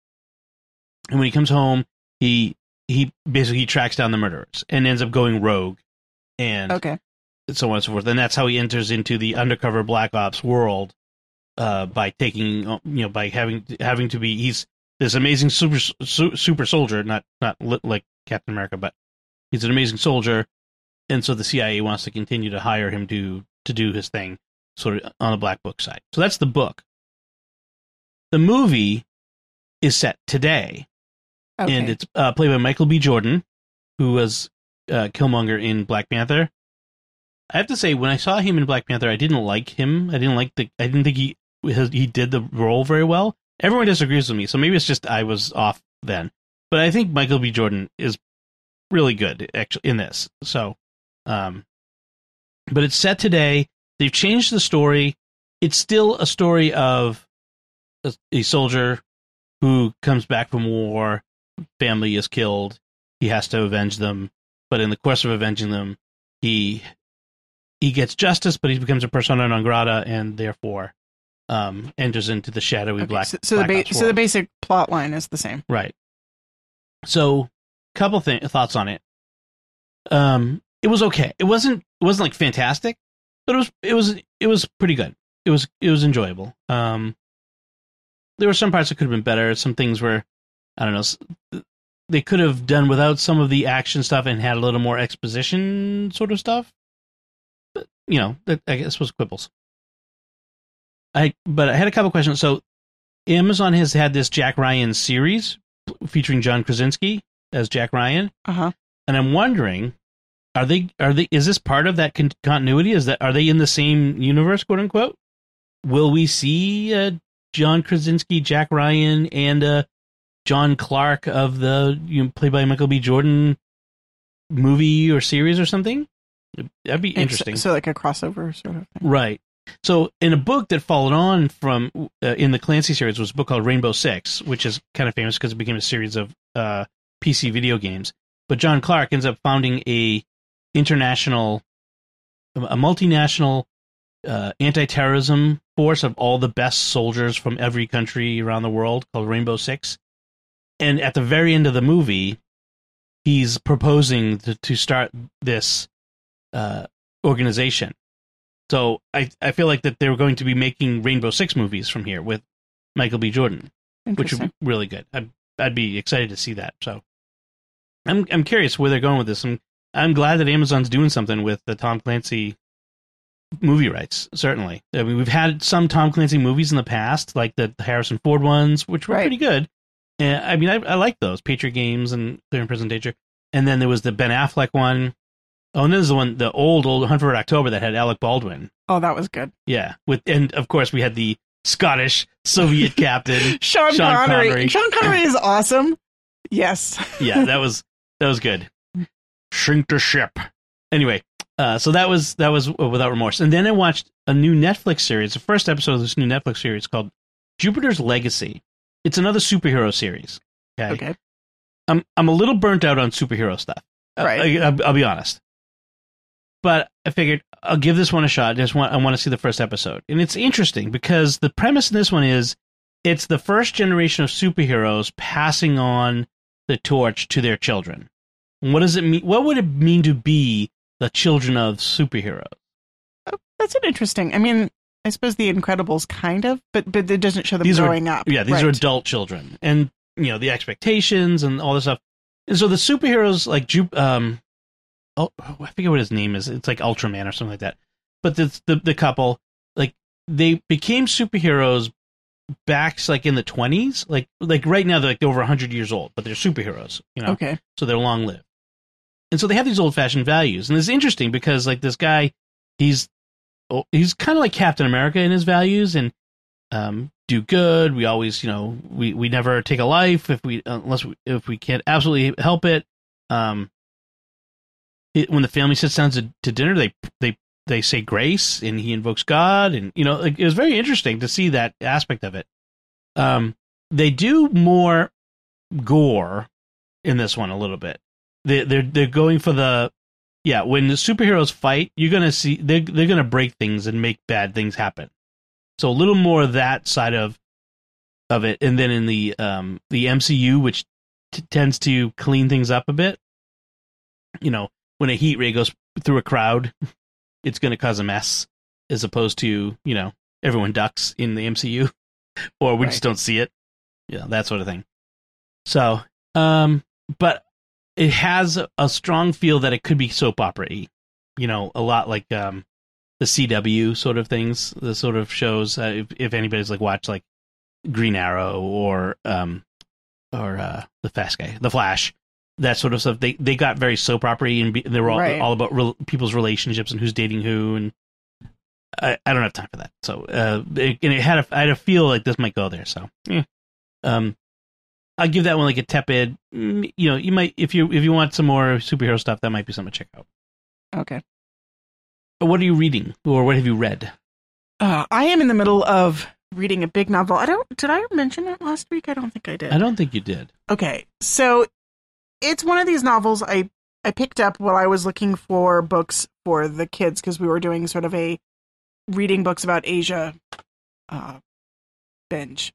[SPEAKER 1] And when he comes home, he basically tracks down the murderers and ends up going rogue, and so on and so forth. And that's how he enters into the undercover Black Ops world, by taking, by having to be, he's this amazing super soldier, not like Captain America, but he's an amazing soldier. And so the CIA wants to continue to hire him to do his thing, sort of on the Black Book side. So that's the book. The movie is set today, and it's played by Michael B. Jordan, who was Killmonger in Black Panther. I have to say, when I saw him in Black Panther, I didn't like him. I didn't think he did the role very well. Everyone disagrees with me, so maybe it's just I was off then. But I think Michael B. Jordan is really good, actually, in this. So, but it's set today. They've changed the story. It's still a story of a soldier who comes back from war. Family is killed. He has to avenge them. But in the course of avenging them, he gets justice, but he becomes a persona non grata, and therefore enters into the shadowy Black Ops world.
[SPEAKER 2] So the basic plot line is the same.
[SPEAKER 1] Right. So, couple thoughts on it. It was okay. It wasn't like fantastic, but it was pretty good. It was enjoyable. There were some parts that could have been better. Some things were, I don't know, they could have done without some of the action stuff and had a little more exposition sort of stuff. But, I guess was quibbles. But I had a couple questions. So Amazon has had this Jack Ryan series featuring John Krasinski as Jack Ryan.
[SPEAKER 2] Uh-huh.
[SPEAKER 1] And I'm wondering, is this part of that continuity? Are they in the same universe, quote unquote? Will we see John Krasinski, Jack Ryan, and John Clark of the played by Michael B. Jordan movie or series or something? That'd be interesting.
[SPEAKER 2] So like a crossover sort of thing.
[SPEAKER 1] Right. So in a book that followed on from in the Clancy series was a book called Rainbow Six, which is kind of famous because it became a series of PC video games. But John Clark ends up founding a multinational anti-terrorism force of all the best soldiers from every country around the world called Rainbow Six. And at the very end of the movie, he's proposing to start this organization. So I feel like that they were going to be making Rainbow Six movies from here with Michael B. Jordan, which would be really good. I'd be excited to see that. So I'm curious where they're going with this. I'm glad that Amazon's doing something with the Tom Clancy movie rights. Certainly, I mean, we've had some Tom Clancy movies in the past, like the Harrison Ford ones, which were pretty good. And I mean, I like those Patriot Games and Clear and Present Danger. And then there was the Ben Affleck one. Oh, and this is the one, the old Hunt for Red October that had Alec Baldwin.
[SPEAKER 2] Oh, that was good.
[SPEAKER 1] Yeah, and of course we had the Scottish Soviet captain
[SPEAKER 2] Sean Connery. Sean Connery is awesome. Yes.
[SPEAKER 1] Yeah, that was good. Shrink the ship. Anyway, so that was Without Remorse. And then I watched a new Netflix series, the first episode of this new Netflix series called Jupiter's Legacy. It's another superhero series. Okay. I'm a little burnt out on superhero stuff.
[SPEAKER 2] Right.
[SPEAKER 1] I'll be honest. But I figured I'll give this one a shot. I want to see the first episode. And it's interesting because the premise in this one is it's the first generation of superheroes passing on the torch to their children. And what does it mean? What would it mean to be the children of superheroes?
[SPEAKER 2] Oh, that's an interesting. I mean, I suppose The Incredibles kind of, but it doesn't show them growing up.
[SPEAKER 1] Yeah, these are adult children. And, the expectations and all this stuff. And so the superheroes like I forget what his name is. It's like Ultraman or something like that. But the couple, like, they became superheroes back like in the 20s. Like right now they're over 100 years old, but they're superheroes,
[SPEAKER 2] Okay.
[SPEAKER 1] So they're long lived. And so they have these old fashioned values. And it's interesting because like this guy, he's kind of like Captain America in his values and do good. We always, we never take a life if we can't absolutely help it. When the family sits down to dinner, they say grace and he invokes God, and it was very interesting to see that aspect of it. They do more gore in this one a little bit. They're going for when the superheroes fight, you're gonna see they're gonna break things and make bad things happen. So a little more of that side of it, and then in the MCU, which tends to clean things up a bit. When a heat ray goes through a crowd, it's going to cause a mess, as opposed to, everyone ducks in the MCU, or we just don't see it. Yeah, that sort of thing. So, but it has a strong feel that it could be soap opera-y, a lot like the CW sort of things, the sort of shows, if anybody's like watched like Green Arrow or the Flash. That sort of stuff. They got very soap opera-y, and they were all about people's relationships and who's dating who, and I don't have time for that. So I had a feel like this might go there. So I'll give that one like a tepid. You might if you want some more superhero stuff, that might be something to check out.
[SPEAKER 2] Okay.
[SPEAKER 1] What are you reading, or what have you read?
[SPEAKER 2] I am in the middle of reading a big novel. Did I mention it last week? I don't think I did.
[SPEAKER 1] I don't think you did.
[SPEAKER 2] Okay, so it's one of these novels I picked up while I was looking for books for the kids, because we were doing sort of a reading books about Asia binge.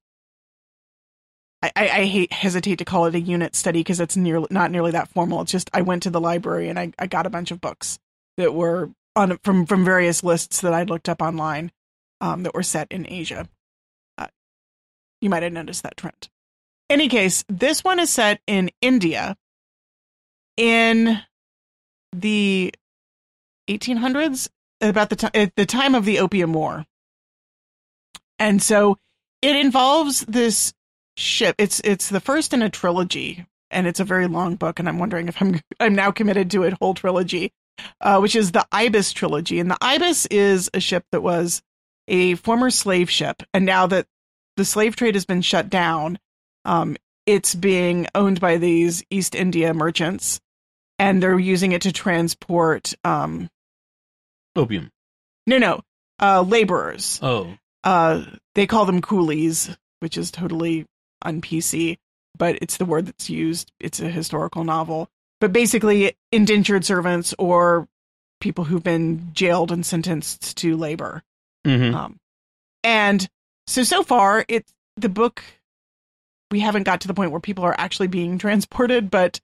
[SPEAKER 2] I hesitate to call it a unit study because it's not nearly that formal. It's just I went to the library and I got a bunch of books that were from various lists that I'd looked up online that were set in Asia. You might have noticed that trend. In any case, this one is set in India in the 1800s, about at the time of the Opium War. And so it involves this ship. It's the first in a trilogy, and it's a very long book, and I'm wondering if I'm now committed to a whole trilogy, which is the Ibis trilogy. And the Ibis is a ship that was a former slave ship, and now that the slave trade has been shut down, it's being owned by these East India merchants, and they're using it to transport
[SPEAKER 1] opium.
[SPEAKER 2] No, laborers.
[SPEAKER 1] Oh.
[SPEAKER 2] They call them coolies, which is totally un-PC, but it's the word that's used. It's a historical novel. But basically, indentured servants or people who've been jailed and sentenced to labor.
[SPEAKER 1] Mm-hmm.
[SPEAKER 2] And so far, it's the book. We haven't got to the point where people are actually being transported, but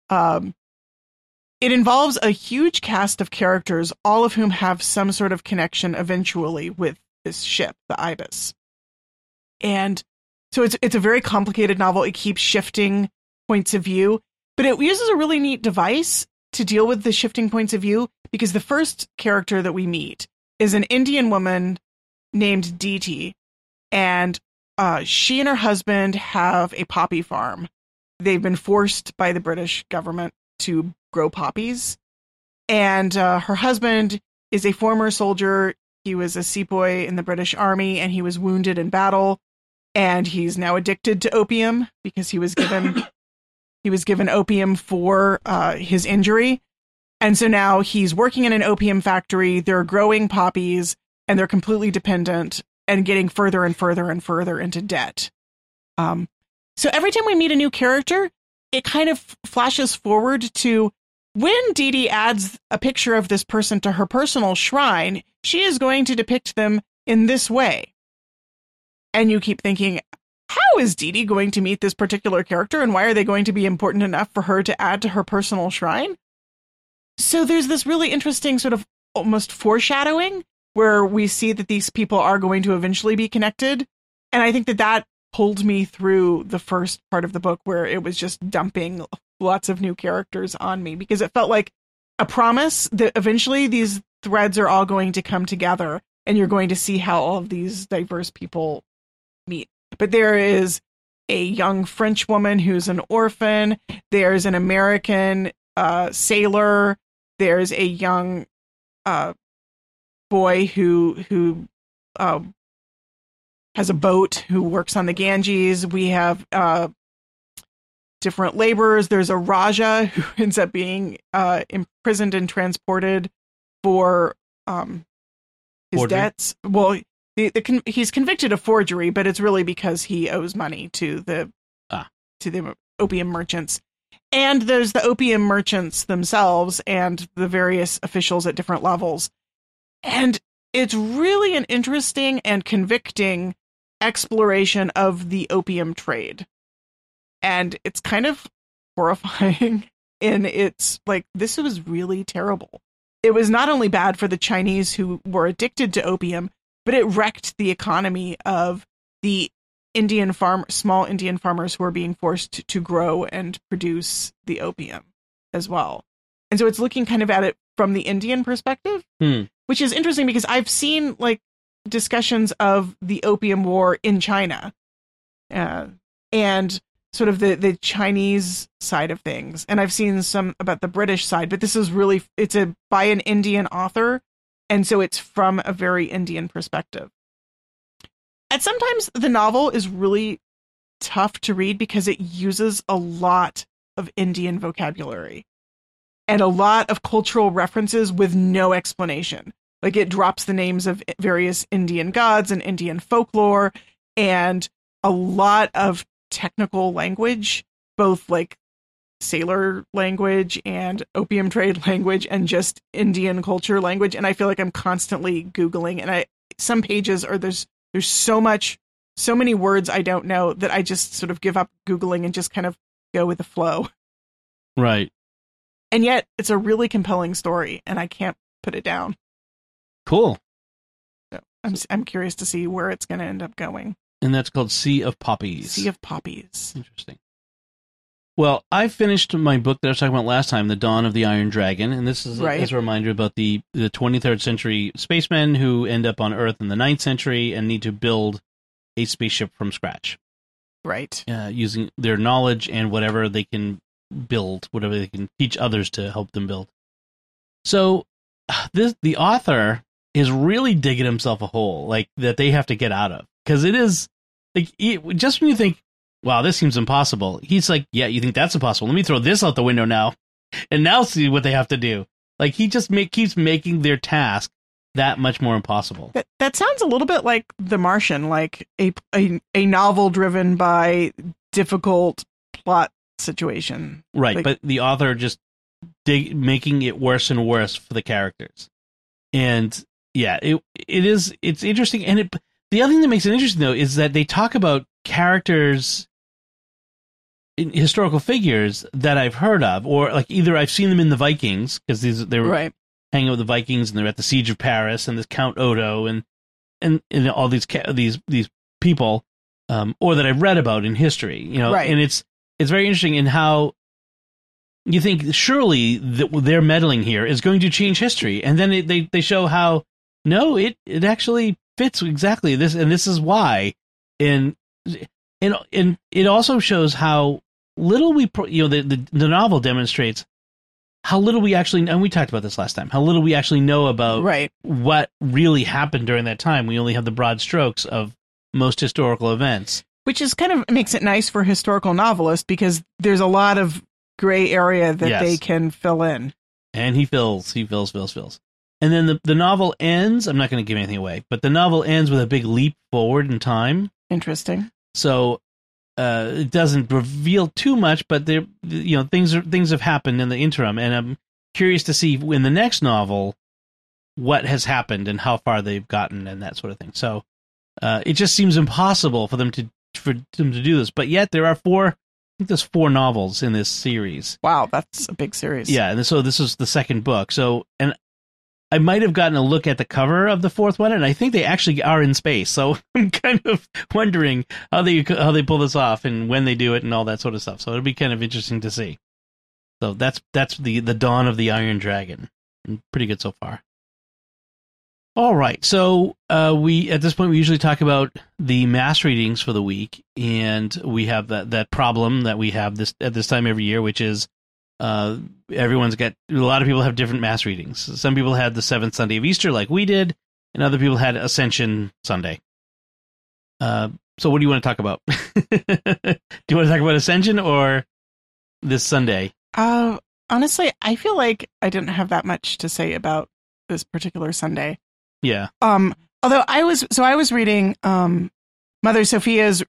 [SPEAKER 2] it involves a huge cast of characters, all of whom have some sort of connection eventually with this ship, the Ibis. And so it's a very complicated novel. It keeps shifting points of view, but it uses a really neat device to deal with the shifting points of view, because the first character that we meet is an Indian woman named Diti, and she and her husband have a poppy farm. They've been forced by the British government to grow poppies. And her husband is a former soldier. He was a sepoy in the British Army, and he was wounded in battle. And he's now addicted to opium because he was given opium for his injury. And so now he's working in an opium factory. They're growing poppies, and they're completely dependent and getting further and further and further into debt. So every time we meet a new character, it kind of flashes forward to when Didi adds a picture of this person to her personal shrine, she is going to depict them in this way. And you keep thinking, how is Didi going to meet this particular character, and why are they going to be important enough for her to add to her personal shrine? So there's this really interesting sort of almost foreshadowing where we see that these people are going to eventually be connected. And I think that pulled me through the first part of the book, where it was just dumping lots of new characters on me, because it felt like a promise that eventually these threads are all going to come together and you're going to see how all of these diverse people meet. But there is a young French woman who's an orphan. There's an American sailor. There's a young boy who has a boat, who works on the Ganges. We have different laborers. There's a Raja who ends up being imprisoned and transported for his
[SPEAKER 1] forgery
[SPEAKER 2] debts. Well, he's convicted of forgery, but it's really because he owes money to the opium merchants. And there's the opium merchants themselves and the various officials at different levels. And it's really an interesting and convicting exploration of the opium trade. And it's kind of horrifying in its, like, this was really terrible. It was not only bad for the Chinese who were addicted to opium, but it wrecked the economy of the small Indian farmers who are being forced to grow and produce the opium as well. And so it's looking kind of at it from the Indian perspective, which is interesting because I've seen like discussions of the opium war in China and sort of the Chinese side of things. And I've seen some about the British side, but this is really, it's by an Indian author. And so it's from a very Indian perspective. And sometimes the novel is really tough to read because it uses a lot of Indian vocabulary and a lot of cultural references with no explanation. Like it drops the names of various Indian gods and Indian folklore and a lot of technical language, both like sailor language and opium trade language and just Indian culture language. And I feel like I'm constantly Googling, and some pages are there's so many words I don't know that I just sort of give up Googling and just kind of go with the flow.
[SPEAKER 1] Right.
[SPEAKER 2] And yet it's a really compelling story and I can't put it down.
[SPEAKER 1] Cool.
[SPEAKER 2] So I'm curious to see where it's going to end up going.
[SPEAKER 1] And that's called Sea of Poppies.
[SPEAKER 2] Sea of Poppies.
[SPEAKER 1] Interesting. Well, I finished my book that I was talking about last time, The Dawn of the Iron Dragon, and this is as a reminder about the 23rd century spacemen who end up on Earth in the 9th century and need to build a spaceship from scratch.
[SPEAKER 2] Right.
[SPEAKER 1] Using their knowledge and whatever they can build, whatever they can teach others to help them build. So the author is really digging himself a hole, like that they have to get out of, because it is like just when you think, wow, this seems impossible, he's like, yeah, you think that's impossible? Let me throw this out the window now, and now see what they have to do. Like he just keeps making their task that much more impossible.
[SPEAKER 2] That sounds a little bit like The Martian, like a novel driven by difficult plot situation.
[SPEAKER 1] Right,
[SPEAKER 2] like,
[SPEAKER 1] but the author just making it worse and worse for the characters. And Yeah, it's interesting, and the other thing that makes it interesting though is that they talk about characters, historical figures that I've heard of, or like either I've seen them in the Vikings because they were
[SPEAKER 2] Right.
[SPEAKER 1] hanging out with the Vikings and they're at the Siege of Paris and this Count Odo and all these people, or that I've read about in history,
[SPEAKER 2] Right.
[SPEAKER 1] and it's very interesting in how you think surely their meddling here is going to change history, and then they show how no, it actually fits exactly this, and this is why, and it also shows how little the novel demonstrates how little we actually, and we talked about this last time, how little we actually know about
[SPEAKER 2] Right.
[SPEAKER 1] what really happened during that time. We only have the broad strokes of most historical events.
[SPEAKER 2] Which is kind of makes it nice for historical novelists because there's a lot of gray area that they can fill in.
[SPEAKER 1] And he fills. And then the novel ends, I'm not going to give anything away, but the novel ends with a big leap forward in time.
[SPEAKER 2] Interesting.
[SPEAKER 1] So it doesn't reveal too much, but there, things have happened in the interim, and I'm curious to see in the next novel what has happened and how far they've gotten and that sort of thing. So it just seems impossible for them to do this, but yet there are there's 4 novels in this series.
[SPEAKER 2] Wow, that's a big series.
[SPEAKER 1] Yeah, and so this is the second book. So, and I might have gotten a look at the cover of the 4th one, and I think they actually are in space. So I'm kind of wondering how they pull this off and when they do it and all that sort of stuff. So it'll be kind of interesting to see. So that's the Dawn of the Iron Dragon. Pretty good so far. All right, so we at this point we usually talk about the mass readings for the week, and we have that problem that we have at this time every year, which is everyone's got a lot of people have different mass readings. Some people had the 7th Sunday of Easter, like we did, and other people had Ascension Sunday. So what do you want to talk about? Do you want to talk about Ascension or this Sunday?
[SPEAKER 2] Honestly, I feel like I didn't have that much to say about this particular Sunday.
[SPEAKER 1] Yeah.
[SPEAKER 2] Although I was reading Mother Sophia's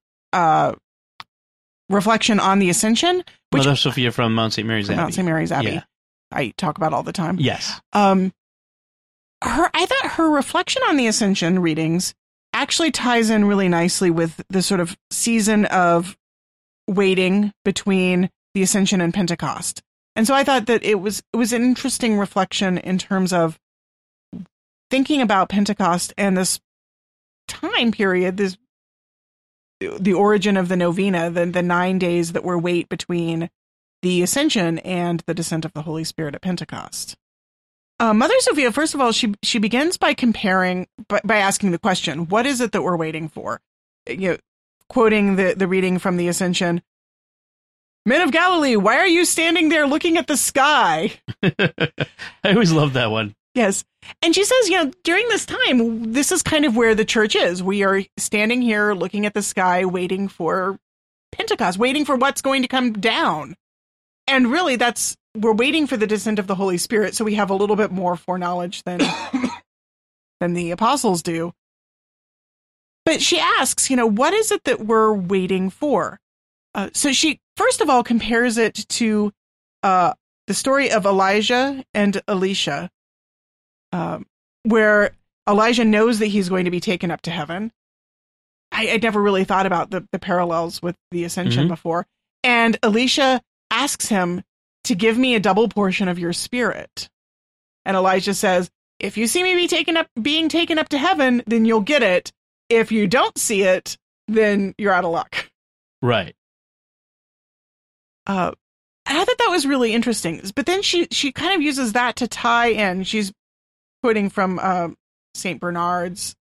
[SPEAKER 2] reflection on the Ascension.
[SPEAKER 1] Mother Sophia from Mount St. Mary's Abbey.
[SPEAKER 2] Mount St. Mary's Abbey.
[SPEAKER 1] Yeah.
[SPEAKER 2] I talk about all the time.
[SPEAKER 1] Yes.
[SPEAKER 2] I thought her reflection on the Ascension readings actually ties in really nicely with the sort of season of waiting between the Ascension and Pentecost. And so I thought that it was an interesting reflection in terms of thinking about Pentecost and this time period, the origin of the novena, the 9 days that were wait between the Ascension and the descent of the Holy Spirit at Pentecost. Mother Sophia, first of all, she begins by comparing, by asking the question, what is it that we're waiting for? Quoting the reading from the Ascension, "Men of Galilee, why are you standing there looking at the sky?"
[SPEAKER 1] I always love that one.
[SPEAKER 2] Yes. And she says, during this time, this is kind of where the church is. We are standing here looking at the sky, waiting for Pentecost, waiting for what's going to come down. And really, we're waiting for the descent of the Holy Spirit, so we have a little bit more foreknowledge than the apostles do. But she asks, what is it that we're waiting for? So she, first of all, compares it to the story of Elijah and Elisha, where Elijah knows that he's going to be taken up to heaven. I'd never really thought about the parallels with the Ascension before. And Elisha asks him to give me a double portion of your spirit. And Elijah says, if you see me being taken up to heaven, then you'll get it. If you don't see it, then you're out of luck.
[SPEAKER 1] Right.
[SPEAKER 2] And I thought that was really interesting. But then she kind of uses that to tie in. She's quoting from St. Bernard's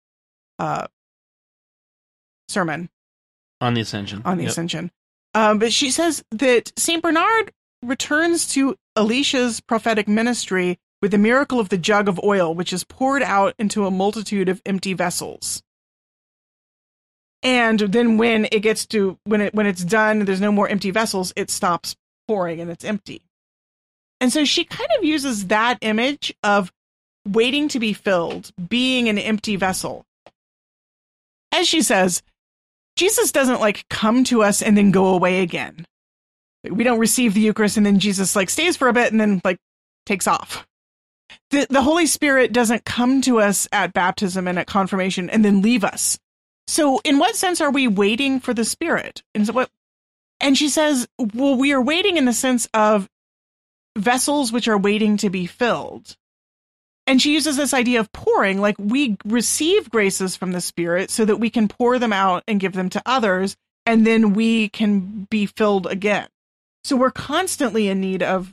[SPEAKER 2] sermon
[SPEAKER 1] on the Ascension.
[SPEAKER 2] Ascension. But she says that St. Bernard returns to Elisha's prophetic ministry with the miracle of the jug of oil, which is poured out into a multitude of empty vessels. And then when it's done, there's no more empty vessels, it stops pouring and it's empty. And so she kind of uses that image of waiting to be filled, being an empty vessel. As she says, Jesus doesn't come to us and then go away again. We don't receive the Eucharist and then Jesus stays for a bit and then takes off. The Holy Spirit doesn't come to us at baptism and at confirmation and then leave us. So in what sense are we waiting for the Spirit? And she says, well, we are waiting in the sense of vessels which are waiting to be filled. And she uses this idea of pouring, like we receive graces from the Spirit so that we can pour them out and give them to others, and then we can be filled again. So we're constantly in need of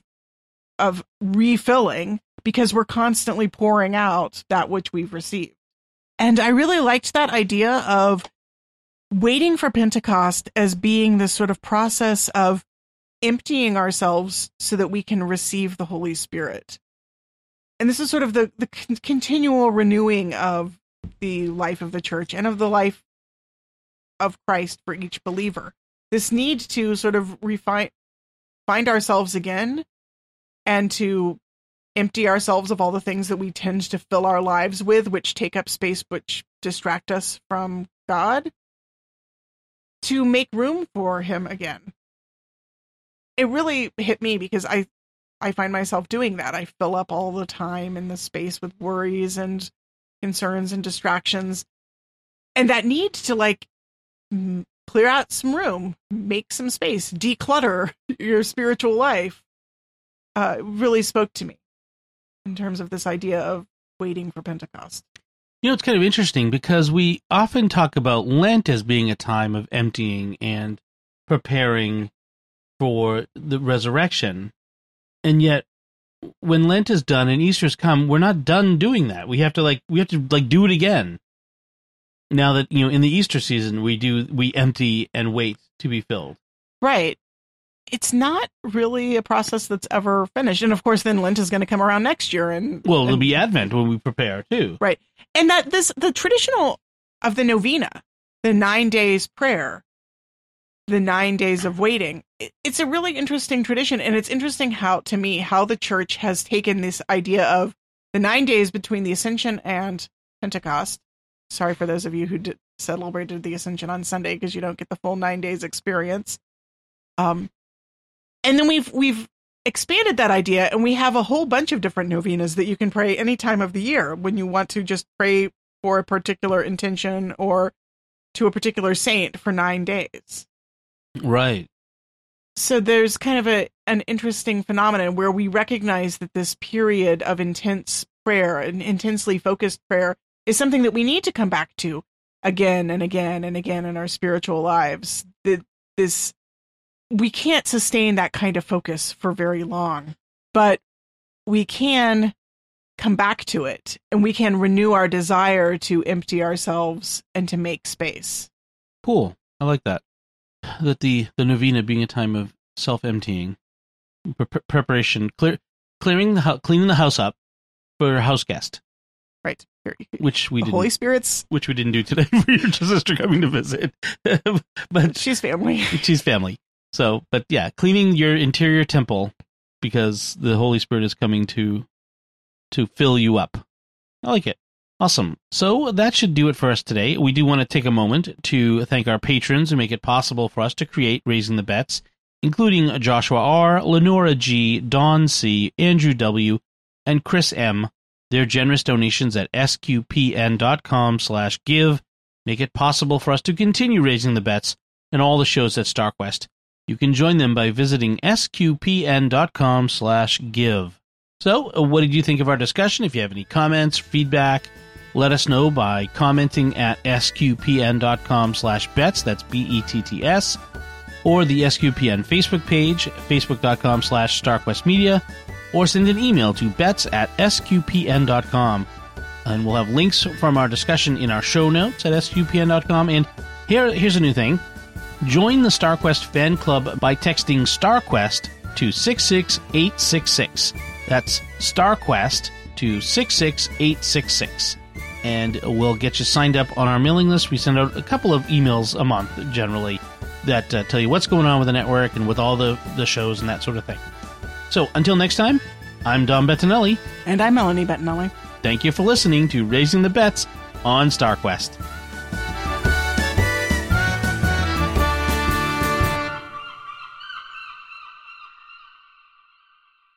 [SPEAKER 2] refilling because we're constantly pouring out that which we've received. And I really liked that idea of waiting for Pentecost as being this sort of process of emptying ourselves so that we can receive the Holy Spirit. And this is sort of the continual renewing of the life of the church and of the life of Christ for each believer. This need to sort of find ourselves again and to empty ourselves of all the things that we tend to fill our lives with, which take up space, which distract us from God, to make room for him again. It really hit me because I find myself doing that. I fill up all the time in the space with worries and concerns and distractions. And that need to clear out some room, make some space, declutter your spiritual life, really spoke to me in terms of this idea of waiting for Pentecost.
[SPEAKER 1] You know, it's kind of interesting because we often talk about Lent as being a time of emptying and preparing for the resurrection. And yet, when Lent is done and Easter's come, we're not done doing that. We have to do it again. Now that, in the Easter season, we empty and wait to be filled.
[SPEAKER 2] Right. It's not really a process that's ever finished. And of course, then Lent is going to come around next year.
[SPEAKER 1] It'll be Advent when we prepare too.
[SPEAKER 2] Right. And the traditional of the novena, the 9 days prayer, the 9 days of waiting, it's a really interesting tradition. And it's interesting how the church has taken this idea of the 9 days between the Ascension and Pentecost. Sorry for those of you who celebrated the Ascension on Sunday, because you don't get the full 9 days experience. And then we've expanded that idea, and we have a whole bunch of different novenas that you can pray any time of the year when you want to just pray for a particular intention or to a particular saint for 9 days.
[SPEAKER 1] Right.
[SPEAKER 2] So there's kind of an interesting phenomenon where we recognize that this period of intense prayer, an intensely focused prayer, is something that we need to come back to again and again and again in our spiritual lives. We can't sustain that kind of focus for very long, but we can come back to it, and we can renew our desire to empty ourselves and to make space.
[SPEAKER 1] Cool. I like that. That the novena being a time of self-emptying, preparation, cleaning the house up for a house guest.
[SPEAKER 2] Right.
[SPEAKER 1] Which we didn't.
[SPEAKER 2] Holy Spirits.
[SPEAKER 1] Which we didn't do today for your sister coming to visit. But
[SPEAKER 2] she's family.
[SPEAKER 1] She's family. So, but yeah, cleaning your interior temple because the Holy Spirit is coming to fill you up. I like it. Awesome. So that should do it for us today. We do want to take a moment to thank our patrons who make it possible for us to create Raising the Bets, including Joshua R., Lenora G., Don C., Andrew W., and Chris M. Their generous donations at sqpn.com/give make it possible for us to continue Raising the Bets and all the shows at StarQuest. You can join them by visiting sqpn.com/give. So, what did you think of our discussion? If you have any comments, feedback, let us know by commenting at sqpn.com/bets, that's BETTS, or the SQPN Facebook page, facebook.com/StarQuestMedia, or send an email to bets@sqpn.com. And we'll have links from our discussion in our show notes at sqpn.com. And here's a new thing. Join the StarQuest fan club by texting StarQuest to 66866. That's StarQuest to 66866. And we'll get you signed up on our mailing list. We send out a couple of emails a month, generally, that tell you what's going on with the network and with all the shows and that sort of thing. So, until next time, I'm Dom Bettinelli.
[SPEAKER 2] And I'm Melanie Bettinelli.
[SPEAKER 1] Thank you for listening to Raising the Bets on StarQuest.